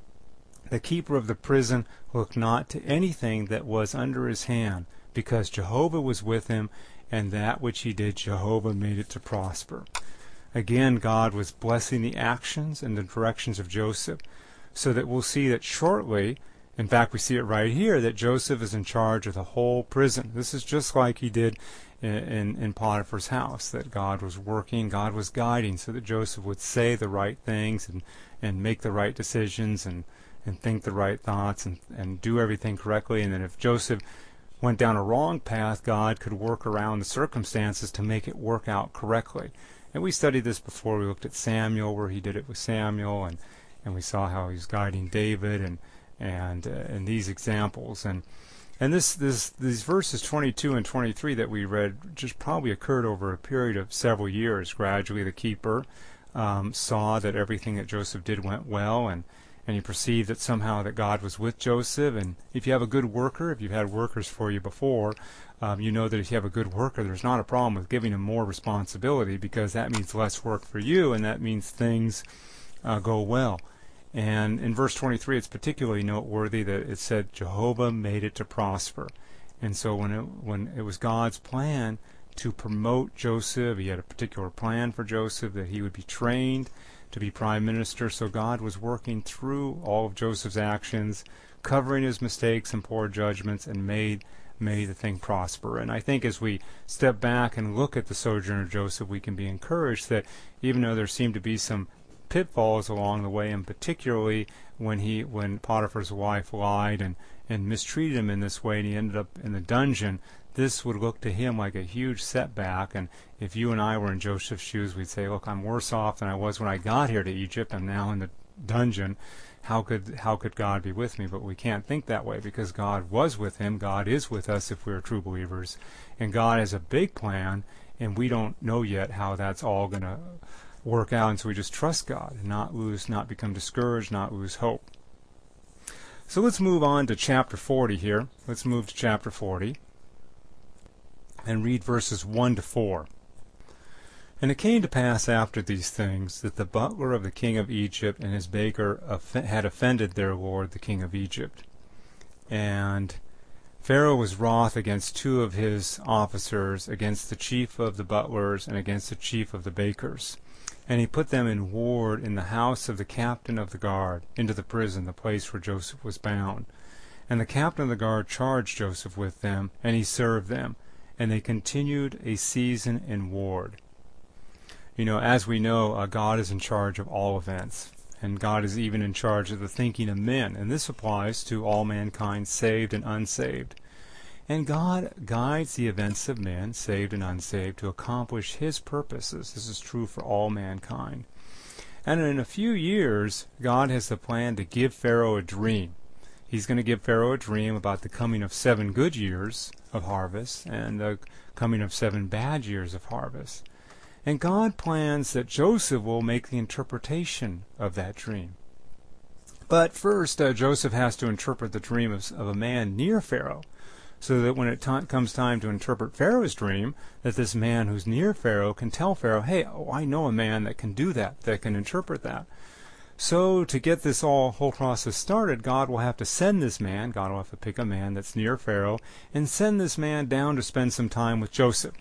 The keeper of the prison looked not to anything that was under his hand, because Jehovah was with him, and that which he did, Jehovah made it to prosper. Again, God was blessing the actions and the directions of Joseph, so that we'll see that shortly, in fact, we see it right here, that Joseph is in charge of the whole prison. This is just like he did in, in, in Potiphar's house, that God was working, God was guiding, so that Joseph would say the right things and, and make the right decisions and, and think the right thoughts and, and do everything correctly. And then if Joseph went down a wrong path, God could work around the circumstances to make it work out correctly. And we studied this before. We looked at Samuel, where he did it with Samuel, and, and we saw how he was guiding David, and and uh, and these examples. And and this this these verses twenty-two and twenty-three that we read just probably occurred over a period of several years. Gradually, the keeper um, saw that everything that Joseph did went well, and and he perceived that somehow that God was with Joseph. And if you have a good worker, if you've had workers for you before, um, you know that if you have a good worker, there's not a problem with giving him more responsibility, because that means less work for you, and that means things uh, go well. And in verse twenty-three, it's particularly noteworthy that it said Jehovah made it to prosper. And so when it, when it was God's plan to promote Joseph, he had a particular plan for Joseph, that he would be trained to be prime minister. So God was working through all of Joseph's actions, covering his mistakes and poor judgments, and made made the thing prosper. And I think as we step back and look at the sojourner Joseph, we can be encouraged that even though there seemed to be some pitfalls along the way, and particularly when he when Potiphar's wife lied and, and mistreated him in this way, and he ended up in the dungeon, this would look to him like a huge setback. And if you and I were in Joseph's shoes, we'd say, look, I'm worse off than I was when I got here to Egypt. I'm now in the dungeon. How could how could God be with me? But we can't think that way, because God was with him. God is with us if we're true believers. And God has a big plan, and we don't know yet how that's all going to work out. And so we just trust God and not lose, not become discouraged, not lose hope. So let's move on to chapter forty here. Let's move to chapter forty and read verses one to four. And it came to pass after these things that the butler of the king of Egypt and his baker off- had offended their lord the king of Egypt. And Pharaoh was wroth against two of his officers, against the chief of the butlers and against the chief of the bakers. And he put them in ward in the house of the captain of the guard, into the prison, the place where Joseph was bound. And the captain of the guard charged Joseph with them, and he served them. And they continued a season in ward. You know, as we know, uh, God is in charge of all events. And God is even in charge of the thinking of men. And this applies to all mankind, saved and unsaved. And God guides the events of men, saved and unsaved, to accomplish His purposes. This is true for all mankind. And in a few years, God has the plan to give Pharaoh a dream. He's going to give Pharaoh a dream about the coming of seven good years of harvest and the coming of seven bad years of harvest. And God plans that Joseph will make the interpretation of that dream. But first, uh, Joseph has to interpret the dream of, of a man near Pharaoh, so that when it t- comes time to interpret Pharaoh's dream, that this man who's near Pharaoh can tell Pharaoh, hey, oh, I know a man that can do that, that can interpret that. So to get this all whole process started, God will have to send this man, God will have to pick a man that's near Pharaoh, and send this man down to spend some time with Joseph.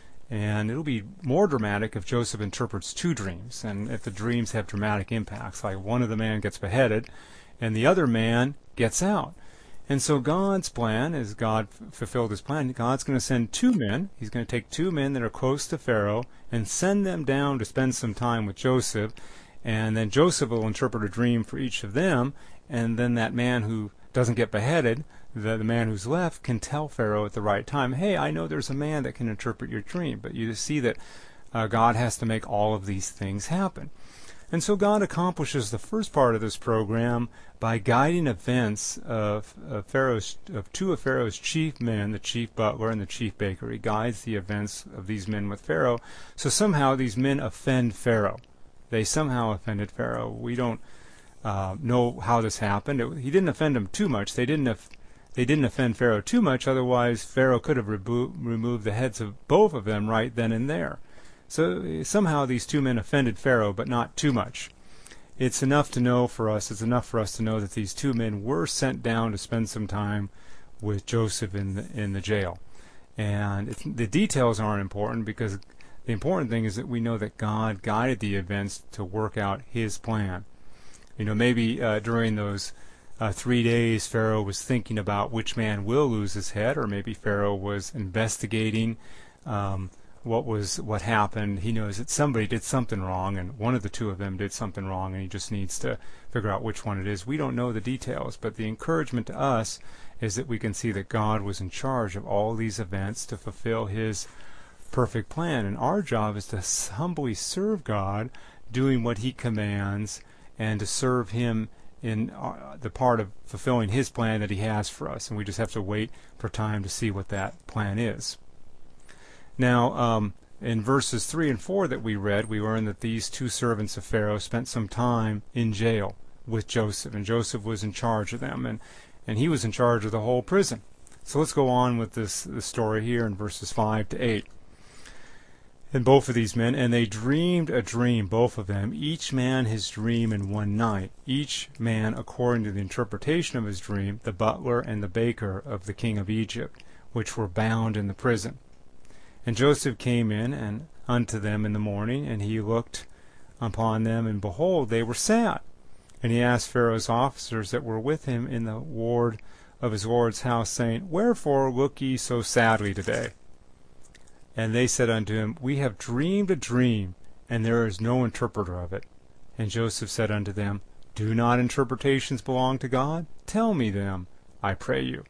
And it'll be more dramatic if Joseph interprets two dreams, and if the dreams have dramatic impacts, like one of the man gets beheaded, and the other man gets out. And so God's plan, as God f- fulfilled His plan, God's going to send two men. He's going to take two men that are close to Pharaoh and send them down to spend some time with Joseph. And then Joseph will interpret a dream for each of them, and then that man who doesn't get beheaded, the, the man who's left, can tell Pharaoh at the right time, hey, I know there's a man that can interpret your dream. But you see that uh, God has to make all of these things happen. And so God accomplishes the first part of this program by guiding events of, of Pharaoh's, of two of Pharaoh's chief men, the chief butler and the chief baker. He guides the events of these men with Pharaoh. So somehow these men offend Pharaoh. They somehow offended Pharaoh. We don't uh, know how this happened. It, he didn't offend them too much. They didn't. Of, they didn't offend Pharaoh too much. Otherwise, Pharaoh could have rebo- removed the heads of both of them right then and there. So somehow these two men offended Pharaoh, but not too much. It's enough to know for us. It's enough for us to know that these two men were sent down to spend some time with Joseph in the in the jail. And it's, the details aren't important, because the important thing is that we know that God guided the events to work out His plan. You know, maybe uh, during those uh, three days, Pharaoh was thinking about which man will lose his head, or maybe Pharaoh was investigating um, what was what happened. He knows that somebody did something wrong, and one of the two of them did something wrong, and he just needs to figure out which one it is. We don't know the details, but the encouragement to us is that we can see that God was in charge of all these events to fulfill His perfect plan, and our job is to humbly serve God, doing what He commands, and to serve Him in uh, the part of fulfilling His plan that He has for us. And we just have to wait for time to see what that plan is. Now, um, in verses three and four that we read, we learned that these two servants of Pharaoh spent some time in jail with Joseph, and Joseph was in charge of them, and, and he was in charge of the whole prison. So let's go on with this, this story here in verses five to eight. And both of these men, and they dreamed a dream, both of them, each man his dream in one night, each man according to the interpretation of his dream, the butler and the baker of the king of Egypt, which were bound in the prison. And Joseph came in and unto them in the morning, and he looked upon them, and behold, they were sad. And he asked Pharaoh's officers that were with him in the ward of his lord's house, saying, Wherefore look ye so sadly today? And they said unto him, We have dreamed a dream, and there is no interpreter of it. And Joseph said unto them, Do not interpretations belong to God? Tell me them, I pray you.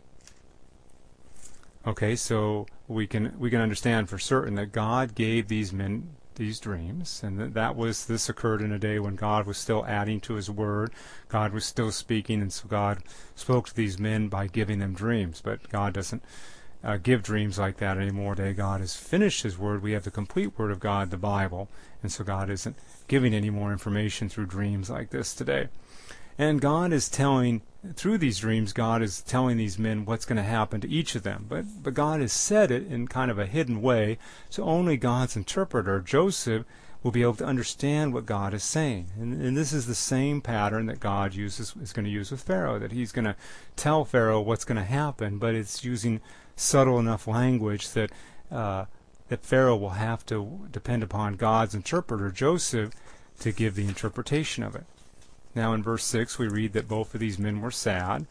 Okay, so we can we can understand for certain that God gave these men these dreams, and that, that was this occurred in a day when God was still adding to His word. God was still speaking, and so God spoke to these men by giving them dreams. But God doesn't Uh, give dreams like that anymore today. God has finished His word. We have the complete word of God, the Bible, and so God isn't giving any more information through dreams like this today. And God is telling, through these dreams, God is telling these men what's going to happen to each of them. But, but God has said it in kind of a hidden way, so only God's interpreter, Joseph, will be able to understand what God is saying. And, and this is the same pattern that God uses is going to use with Pharaoh, that He's going to tell Pharaoh what's going to happen, but it's using subtle enough language that uh, that Pharaoh will have to depend upon God's interpreter, Joseph, to give the interpretation of it. Now in verse six we read that both of these men were sad.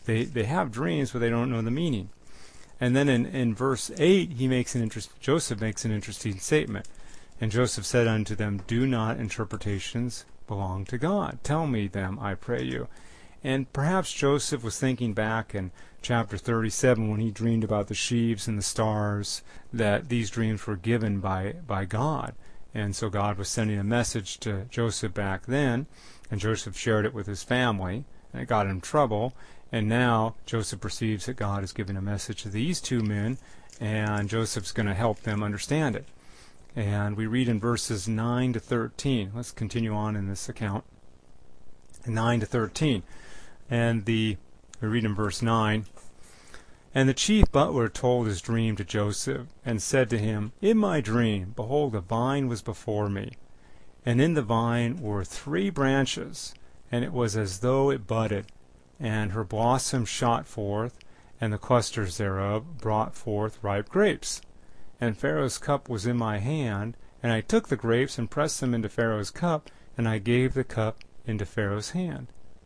they, they have dreams, but they don't know the meaning. And then in, in verse eight, he makes an interest, Joseph makes an interesting statement. And Joseph said unto them, do not interpretations belong to God? Tell me them, I pray you. And perhaps Joseph was thinking back in chapter thirty-seven when he dreamed about the sheaves and the stars, that these dreams were given by, by God. And so God was sending a message to Joseph back then, and Joseph shared it with his family, and it got him in trouble. And now Joseph perceives that God has given a message to these two men, and Joseph's going to help them understand it. And we read in verses nine to thirteen. Let's continue on in this account. nine to thirteen. And the we read in verse nine. And the chief butler told his dream to Joseph, and said to him, in my dream, behold, a vine was before me. And in the vine were three branches, and it was as though it budded, and her blossoms shot forth, and the clusters thereof brought forth ripe grapes. And Pharaoh's cup was in my hand, and I took the grapes and pressed them into Pharaoh's cup, and I gave the cup into Pharaoh's hand.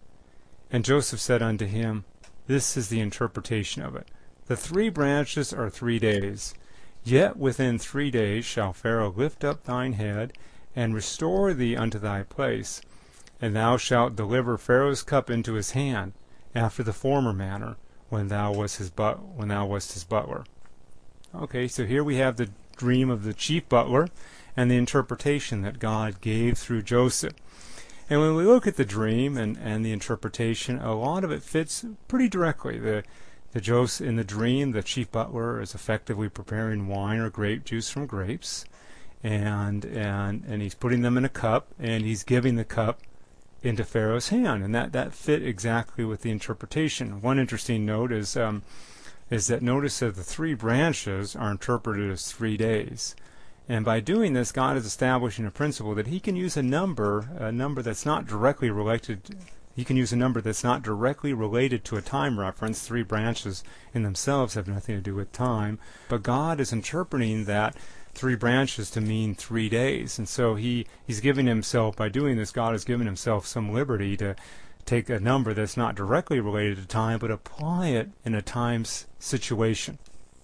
And Joseph said unto him, this is the interpretation of it. The three branches are three days. Yet within three days shall Pharaoh lift up thine head, and restore thee unto thy place, and thou shalt deliver Pharaoh's cup into his hand, after the former manner, when thou wast his but when thou wast his butler. Okay, so here we have the dream of the chief butler and the interpretation that God gave through Joseph. And when we look at the dream and, and the interpretation, a lot of it fits pretty directly. The the Joseph in the dream, the chief butler is effectively preparing wine or grape juice from grapes, and and and he's putting them in a cup, and he's giving the cup into Pharaoh's hand, and that that fit exactly with the interpretation. One interesting note is um, is that notice that the three branches are interpreted as three days. And by doing this, God is establishing a principle that he can use a number, a number that's not directly related, he can use a number that's not directly related to a time reference. Three branches in themselves have nothing to do with time, but God is interpreting that three branches to mean three days. And so he, he's giving himself, by doing this, God has given himself some liberty to take a number that's not directly related to time, but apply it in a time situation.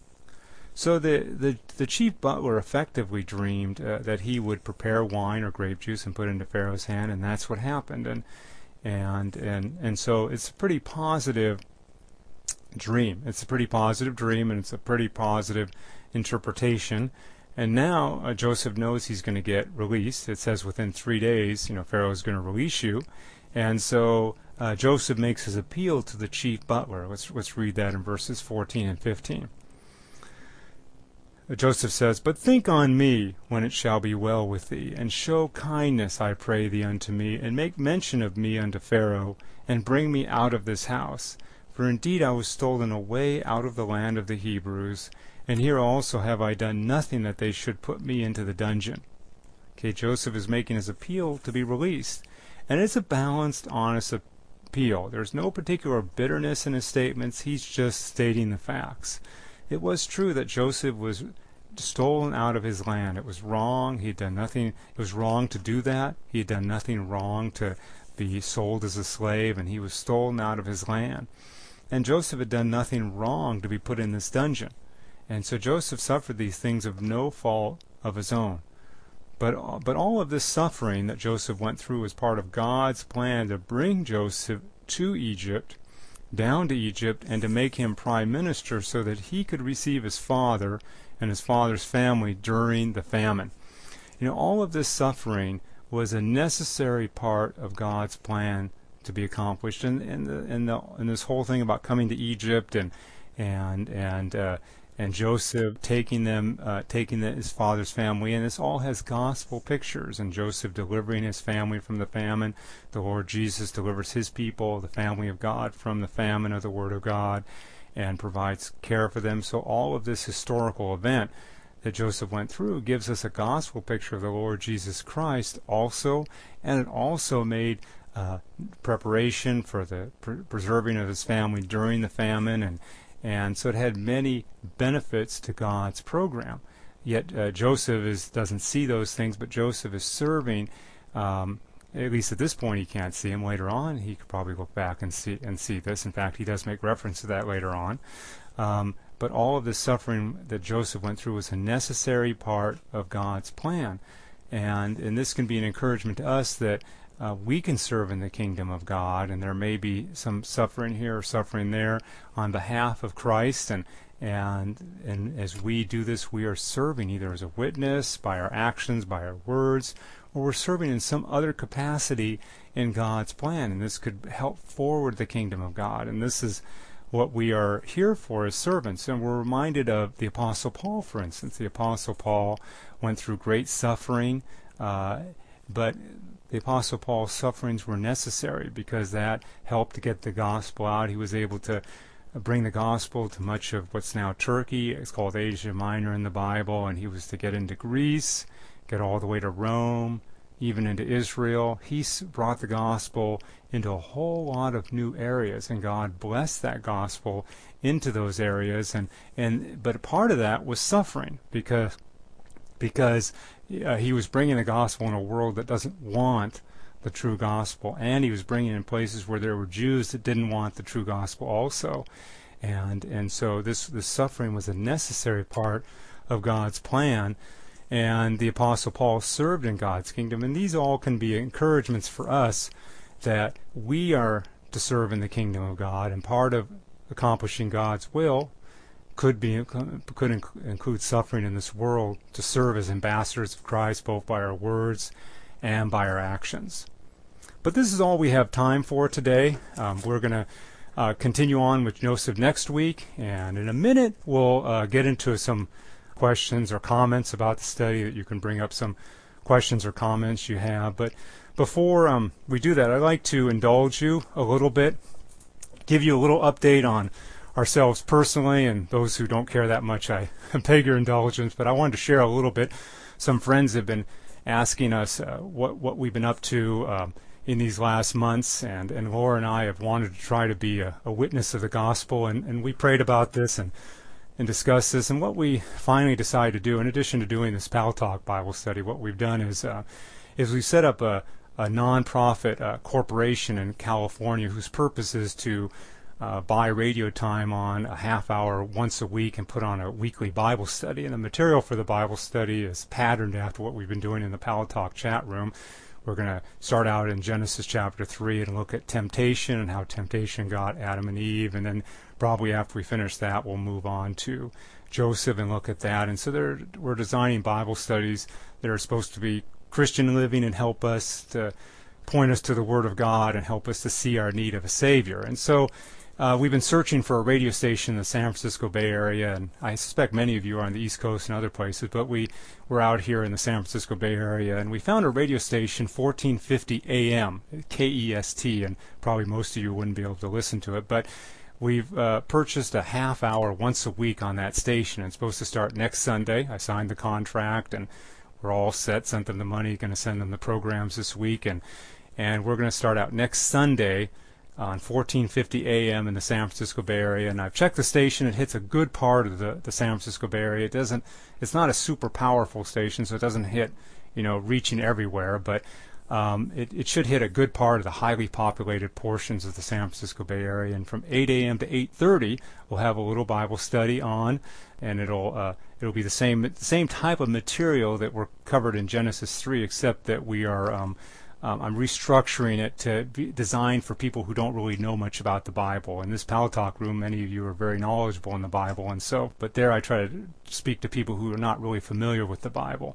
So the, the, the chief butler effectively dreamed uh, that he would prepare wine or grape juice and put it into Pharaoh's hand, and that's what happened. And and and and so it's a pretty positive dream. It's a pretty positive dream, and it's a pretty positive interpretation. And now uh, Joseph knows he's going to get released. It says within three days, you know, Pharaoh is going to release you. And so uh, Joseph makes his appeal to the chief butler. Let's let's read that in verses fourteen and fifteen. Joseph says, but think on me when it shall be well with thee, and show kindness, I pray thee, unto me, and make mention of me unto Pharaoh, and bring me out of this house. For indeed I was stolen away out of the land of the Hebrews, and here also have I done nothing that they should put me into the dungeon. Okay, Joseph is making his appeal to be released, and it's a balanced, honest appeal. There's no particular bitterness in his statements. He's just stating the facts. It was true that Joseph was stolen out of his land. It was wrong. He had done nothing. It was wrong to do that. He had done nothing wrong to be sold as a slave, and he was stolen out of his land. And Joseph had done nothing wrong to be put in this dungeon. And so Joseph suffered these things of no fault of his own. But, but all of this suffering that Joseph went through was part of God's plan to bring Joseph to Egypt, down to Egypt, and to make him prime minister so that he could receive his father and his father's family during the famine. You know, all of this suffering was a necessary part of God's plan to be accomplished. And and the, and, the, and this whole thing about coming to Egypt and and and uh, and Joseph taking them, uh, taking the, his father's family, and this all has gospel pictures. And Joseph delivering his family from the famine. The Lord Jesus delivers his people, the family of God, from the famine of the Word of God, and provides care for them. So all of this historical event that Joseph went through gives us a gospel picture of the Lord Jesus Christ also, and it also made uh, preparation for the pre- preserving of his family during the famine, and and so it had many benefits to God's program. Yet uh, Joseph is, doesn't see those things, but Joseph is serving um, At least at this point, he can't see him. Later on, he could probably look back and see and see this. In fact, he does make reference to that later on. Um, but all of this suffering that Joseph went through was a necessary part of God's plan. And, and this can be an encouragement to us that uh, we can serve in the kingdom of God, and there may be some suffering here or suffering there on behalf of Christ. And, and, and as we do this, we are serving either as a witness, by our actions, by our words, or we're serving in some other capacity in God's plan, and this could help forward the kingdom of God. And this is what we are here for as servants. And we're reminded of the Apostle Paul, for instance. The Apostle Paul went through great suffering, uh, but the Apostle Paul's sufferings were necessary because that helped to get the gospel out. He was able to bring the gospel to much of what's now Turkey. It's called Asia Minor in the Bible, and he was to get into Greece, get all the way to Rome, even into Israel. He brought the gospel into a whole lot of new areas, and God blessed that gospel into those areas. And, and but part of that was suffering, because because uh, he was bringing the gospel in a world that doesn't want the true gospel, and he was bringing it in places where there were Jews that didn't want the true gospel also. And and so this this suffering was a necessary part of God's plan. And the Apostle Paul served in God's kingdom. And these all can be encouragements for us that we are to serve in the kingdom of God. And part of accomplishing God's will could be could include suffering in this world to serve as ambassadors of Christ, both by our words and by our actions. But this is all we have time for today. Um, we're going to uh, continue on with Joseph next week. And in a minute, we'll uh, get into some questions or comments about the study, that you can bring up some questions or comments you have. But before um, we do that, I'd like to indulge you a little bit, give you a little update on ourselves personally, and those who don't care that much, I beg your indulgence, but I wanted to share a little bit. Some friends have been asking us uh, what, what we've been up to um, in these last months, and, and Laura and I have wanted to try to be a, a witness of the gospel, and, and we prayed about this and and discuss this. And what we finally decided to do, in addition to doing this Pal Talk Bible study, what we've done is uh, is we set up a, a non-profit uh, corporation in California whose purpose is to uh, buy radio time on a half hour once a week and put on a weekly Bible study. And the material for the Bible study is patterned after what we've been doing in the Pal Talk chat room. We're going to start out in Genesis chapter three and look at temptation and how temptation got Adam and Eve, and then probably after we finish that, we'll move on to Joseph and look at that. And so there, we're designing Bible studies that are supposed to be Christian living and help us to point us to the Word of God and help us to see our need of a Savior. And so uh, we've been searching for a radio station in the San Francisco Bay Area, and I suspect many of you are on the East Coast and other places, but we were out here in the San Francisco Bay Area, and we found a radio station, fourteen fifty A M, K E S T, and probably most of you wouldn't be able to listen to it, but we've uh, purchased a half hour once a week on that station. It's supposed to start next Sunday. I signed the contract, and we're all set, sent them the money, going to send them the programs this week, and and we're going to start out next Sunday on fourteen fifty A M in the San Francisco Bay Area. And I've checked the station. It hits a good part of the, the San Francisco Bay Area. It doesn't, it's not a super powerful station, so it doesn't hit, you know, reaching everywhere, but Um, it, it should hit a good part of the highly populated portions of the San Francisco Bay Area. And from eight A M to eight thirty, we'll have a little Bible study on, and it'll uh, it'll be the same the same type of material that were covered in Genesis three, except that we are um, um, I'm restructuring it to be designed for people who don't really know much about the Bible. In this Pal Talk room, many of you are very knowledgeable in the Bible, and so but there I try to speak to people who are not really familiar with the Bible.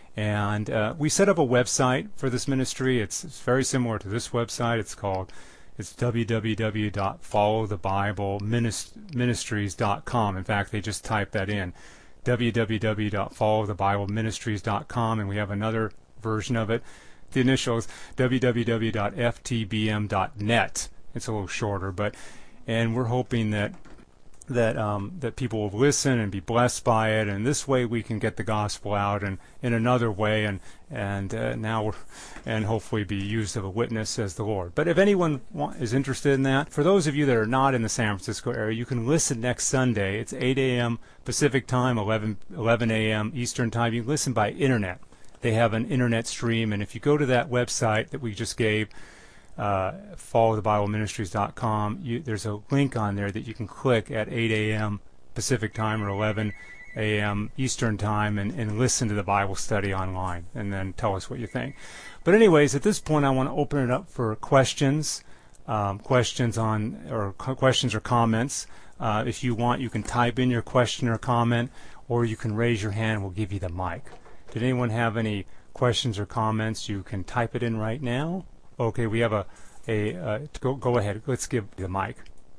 And uh, we set up a website for this ministry. It's, it's very similar to this website. It's called, it's w w w dot follow the bible ministries dot com. In fact, they just typed that in, w w w dot follow the bible ministries dot com, and we have another version of it. The initials, w w w dot f t b m dot net. It's a little shorter, but, and we're hoping that that um, that people will listen and be blessed by it, and this way we can get the gospel out and in another way, and and uh, now we're, and hopefully be used as a witness as the Lord. But if anyone want, is interested in that, for those of you that are not in the San Francisco area, you can listen next Sunday. It's eight A M Pacific time, eleven A M Eastern time. You can listen by internet. they have an internet stream, and if you go to that website that we just gave, uh, follow the bible ministries dot com, you, there's a link on there that you can click at eight a.m. Pacific time or eleven a.m. Eastern time and, and listen to the Bible study online, and then tell us what you think. But anyways, at this point, I want to open it up for questions, um, questions on or co- questions or comments. Uh, if you want, you can type in your question or comment, or you can raise your hand. We'll give you the mic. Did anyone have any questions or comments? You can type it in right now. Okay, we have a a uh, go go ahead. Let's give the mic.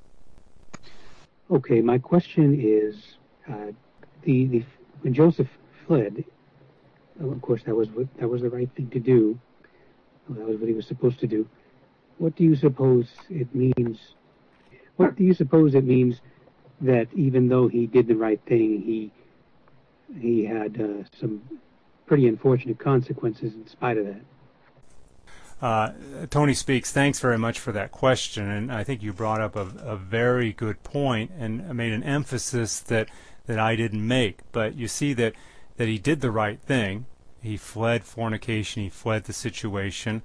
Okay, my question is, uh, the the when Joseph fled, of course that was what that was the right thing to do. That was what he was supposed to do. What do you suppose it means? What do you suppose it means that even though he did the right thing, he he had uh, some pretty unfortunate consequences in spite of that? Uh, Tony Speaks, thanks very much for that question, and I think you brought up a, a very good point and made an emphasis that, that I didn't make. But you see that, that he did the right thing. He fled fornication, he fled the situation,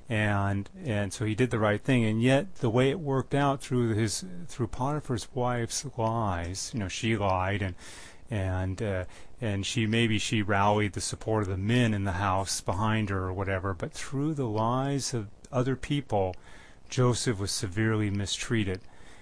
and and so he did the right thing. And yet the way it worked out through his through Potiphar's wife's lies, you know, she lied and and uh, and she maybe she rallied the support of the men in the house behind her or whatever, but through the lies of other people, Joseph was severely mistreated.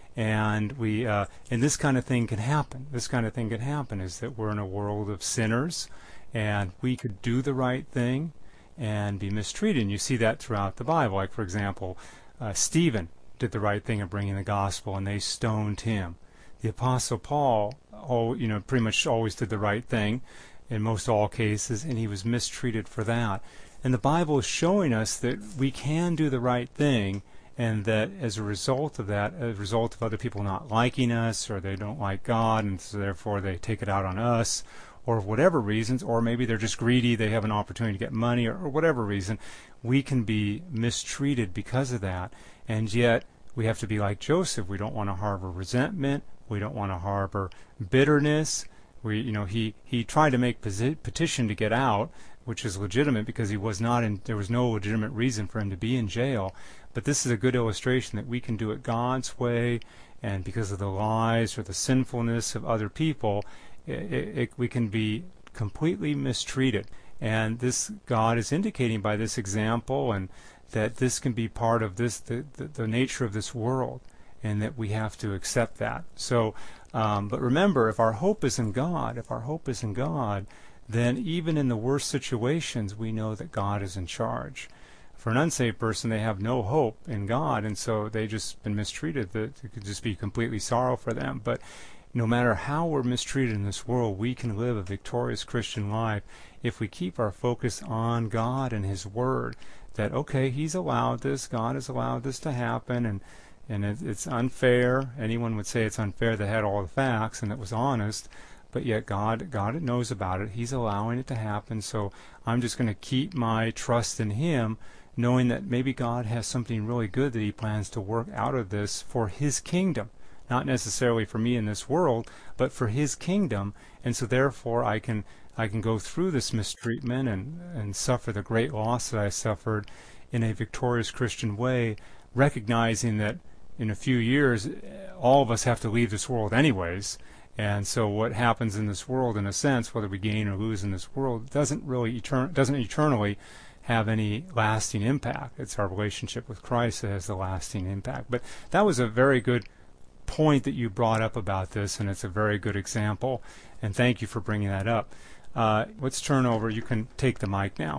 And we uh, and this kind of thing can happen. This kind of thing can happen is that we're in a world of sinners, and we could do the right thing and be mistreated. And you see that throughout the Bible. Like, for example, uh, Stephen did the right thing of bringing the gospel, and they stoned him. The Apostle Paul, oh, you know, pretty much always did the right thing in most all cases, and he was mistreated for that. And the Bible is showing us that we can do the right thing, and that as a result of that, as a result of other people not liking us, or they don't like God, and so therefore they take it out on us, or whatever reasons, or maybe they're just greedy, they have an opportunity to get money, or, or whatever reason, we can be mistreated because of that. And yet, we have to be like Joseph. We don't want to harbor resentment. We don't want to harbor bitterness. We, you know, he, he tried to make petition to get out, which is legitimate because he was not in, there was no legitimate reason for him to be in jail. But this is a good illustration that we can do it God's way, and because of the lies or the sinfulness of other people, it, it, we can be completely mistreated. And this God is indicating by this example, and that this can be part of this, the, the, the nature of this world, and that we have to accept that. So, um, but remember, if our hope is in God, if our hope is in God, then even in the worst situations, we know that God is in charge. For an unsaved person, they have no hope in God, and so they just been mistreated. That it could just be completely sorrow for them. But no matter how we're mistreated in this world, we can live a victorious Christian life if we keep our focus on God and His Word. That, okay, He's allowed this, God has allowed this to happen, and and it, it's unfair. Anyone would say it's unfair that had all the facts and it was honest, but yet God, God knows about it. He's allowing it to happen, so I'm just going to keep my trust in Him, knowing that maybe God has something really good that He plans to work out of this for His kingdom. Not necessarily for me in this world, but for His kingdom, and so therefore I can I can go through this mistreatment and, and suffer the great loss that I suffered in a victorious Christian way, recognizing that in a few years all of us have to leave this world anyways. And so what happens in this world, in a sense, whether we gain or lose in this world, doesn't really etern- doesn't eternally have any lasting impact. It's our relationship with Christ that has the lasting impact. But that was a very good point that you brought up about this, and it's a very good example, and thank you for bringing that up. Uh, let's turn over. You can take the mic now.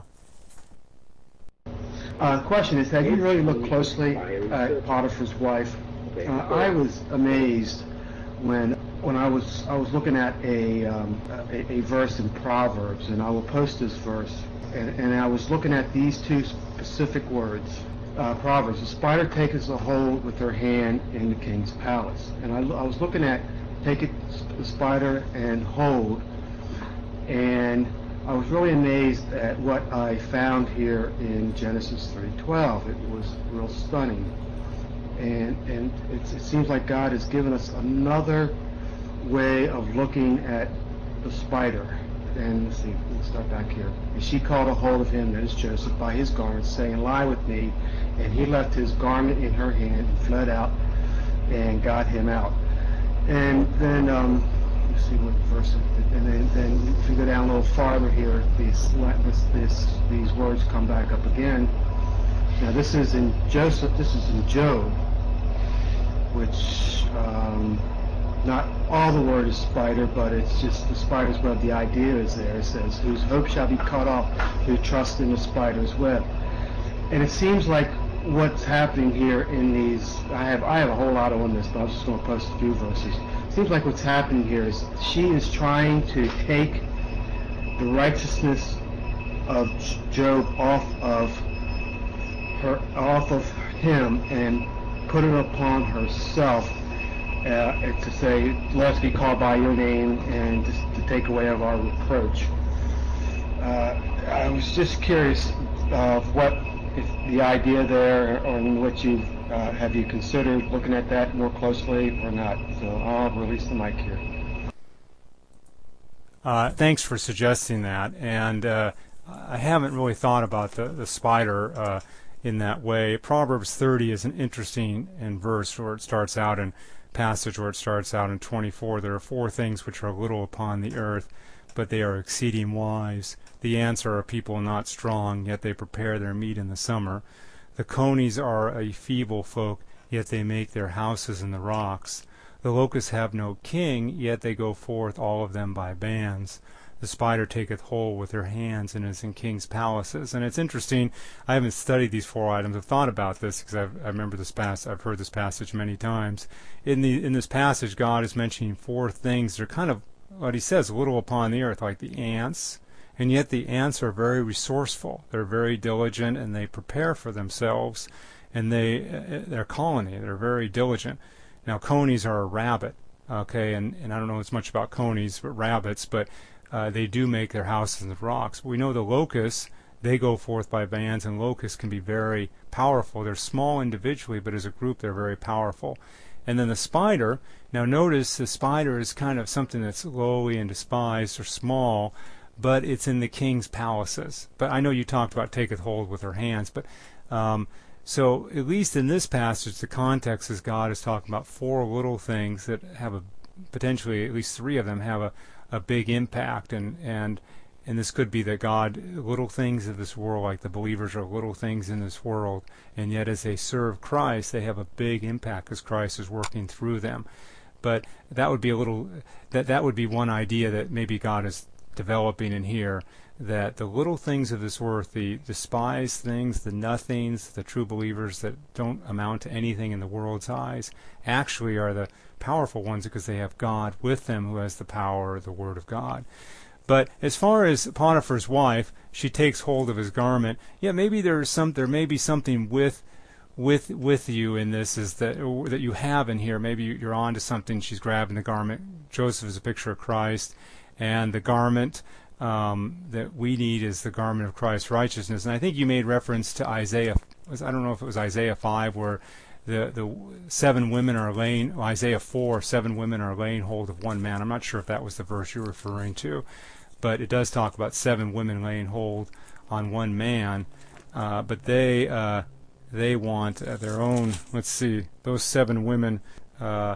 Uh, the question is, have you really looked closely at Potiphar's wife? Uh, I was amazed when when I was I was looking at a, um, a a verse in Proverbs, and I will post this verse, and, and I was looking at these two specific words. Uh, Proverbs: the spider taketh a hold with her hand in the king's palace. And I, I was looking at take it, the spider and hold, and I was really amazed at what I found here in Genesis three twelve. It was real stunning, and and it's, it seems like God has given us another way of looking at the spider. and let's see, let's start back here. And she called a hold of him, that is Joseph, by his garment, saying, lie with me. And he left his garment in her hand and fled out and got him out. And then, um, let's see what verse, and then, then if you go down a little farther here, these, this, this, these words come back up again. Now this is in Joseph, this is in Job, which, um, not all the word is spider, but it's just the spider's web. The idea is there. It says, whose hope shall be cut off who trust in the spider's web. And it seems like what's happening here in these, I have I have a whole lot on this, but I'm just going to post a few verses. It seems like what's happening here is she is trying to take the righteousness of Job off of her, off of him, and put it upon herself. Uh, to say, let us be called by your name, and just to take away of our reproach. Uh, I was just curious of what if the idea there, or what you uh, have you considered looking at that more closely or not. So I'll release the mic here. Uh, thanks for suggesting that, and uh, I haven't really thought about the, the spider uh, in that way. Proverbs thirty is an interesting in verse where it starts out in passage where it starts out in twenty-four. There are four things which are little upon the earth, but they are exceeding wise. The ants are a people not strong, yet they prepare their meat in the summer. The conies are a feeble folk, yet they make their houses in the rocks. The locusts have no king, yet they go forth all of them by bands. The spider taketh hold with her hands and is in kings' palaces. And it's interesting, I haven't studied these four items. I've thought about this because I've, I remember this pass. I've heard this passage many times. In the in this passage, God is mentioning four things. They're kind of what he says, little upon the earth, like the ants. And yet the ants are very resourceful. They're very diligent, and they prepare for themselves. And they uh, their colony. They're very diligent. Now, conies are a rabbit. Okay, and, and I don't know as much about conies, but rabbits, but Uh, they do make their houses in the rocks. We know the locusts, they go forth by bands, and locusts can be very powerful. They're small individually, but as a group they're very powerful. And then the spider, now notice the spider is kind of something that's lowly and despised or small, but it's in the king's palaces. But I know you talked about taketh hold with her hands, but um, so at least in this passage the context is God is talking about four little things that have a potentially, at least three of them have a a big impact, and and and this could be that God, little things of this world, like the believers are little things in this world, and yet as they serve Christ, they have a big impact because Christ is working through them. But that would be a little, that that would be one idea that maybe God is developing in here, that the little things of this earth, the despised things, the nothings, the true believers that don't amount to anything in the world's eyes, actually are the powerful ones because they have God with them who has the power of the Word of God. But as far as Potiphar's wife, she takes hold of his garment. Yeah, maybe there's some, there may be something with with with you in this is that that you have in here. Maybe you're on to something. She's grabbing the garment. Joseph is a picture of Christ, and the garment um, that we need is the garment of Christ's righteousness. And I think you made reference to Isaiah. I don't know if it was Isaiah five where the the seven women are laying, Isaiah four, seven women are laying hold of one man. I'm not sure if that was the verse you're referring to, but it does talk about seven women laying hold on one man. Uh, but they uh, they want uh, their own. Let's see, those seven women. Uh,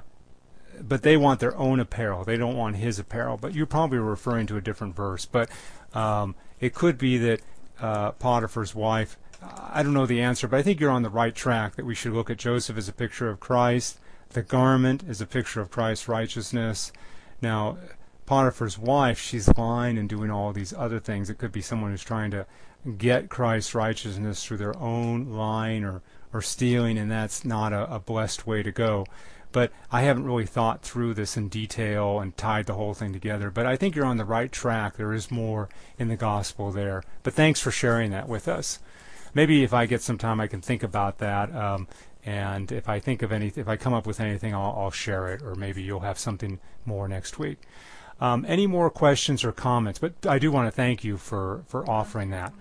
but they want their own apparel. They don't want his apparel. But you're probably referring to a different verse. But um, it could be that uh, Potiphar's wife. I don't know the answer, but I think you're on the right track, that we should look at Joseph as a picture of Christ. The garment is a picture of Christ's righteousness. Now, Potiphar's wife, she's lying and doing all these other things. It could be someone who's trying to get Christ's righteousness through their own lying or, or stealing, and that's not a, a blessed way to go. But I haven't really thought through this in detail and tied the whole thing together. But I think you're on the right track. There is more in the gospel there. But thanks for sharing that with us. Maybe if I get some time, I can think about that. Um, and if I think of anything, if I come up with anything, I'll, I'll share it. Or maybe you'll have something more next week. Um, any more questions or comments? But I do want to thank you for, for offering that.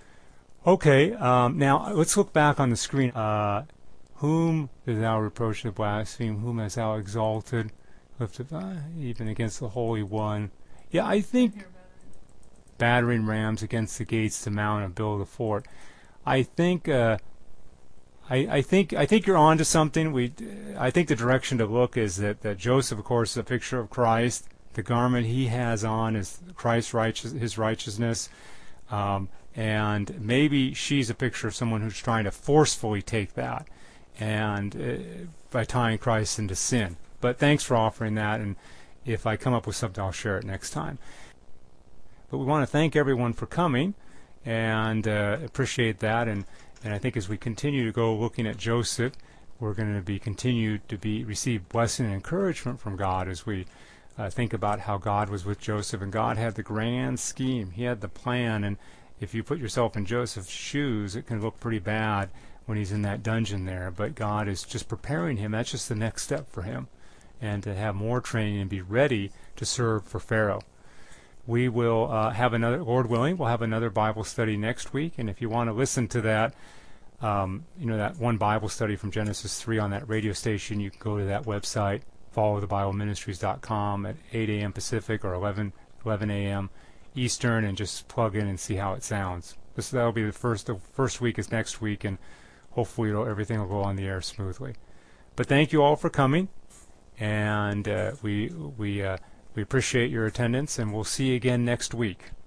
Okay, um, now let's look back on the screen. Uh, whom did thou reproach to blaspheme? Whom hast thou exalted? Lifted uh, even against the Holy One? Yeah, I think. battering rams against the gates to mount and build a fort. I think uh, I, I think I think you're on to something. We I think the direction to look is that, that Joseph, of course, is a picture of Christ. The garment he has on is Christ's righteous, his righteousness, um, and maybe she's a picture of someone who's trying to forcefully take that, and uh, by tying Christ into sin. But thanks for offering that, and if I come up with something, I'll share it next time. But we want to thank everyone for coming, and uh, appreciate that. And, and I think as we continue to go looking at Joseph, we're going to be continued to be receive blessing and encouragement from God as we uh, think about how God was with Joseph, and God had the grand scheme. He had the plan, and if you put yourself in Joseph's shoes, it can look pretty bad when he's in that dungeon there. But God is just preparing him. That's just the next step for him, and to have more training and be ready to serve for Pharaoh. We will uh, have another, Lord willing, we'll have another Bible study next week. And if you want to listen to that, um, you know, that one Bible study from Genesis three on that radio station, you can go to that website, follow the bible ministries dot com at eight a.m. Pacific or eleven a.m. Eastern, and just plug in and see how it sounds. This that'll be the first. The first week is next week, and hopefully it'll, everything will go on the air smoothly. But thank you all for coming, and uh, we we uh, we appreciate your attendance, and we'll see you again next week.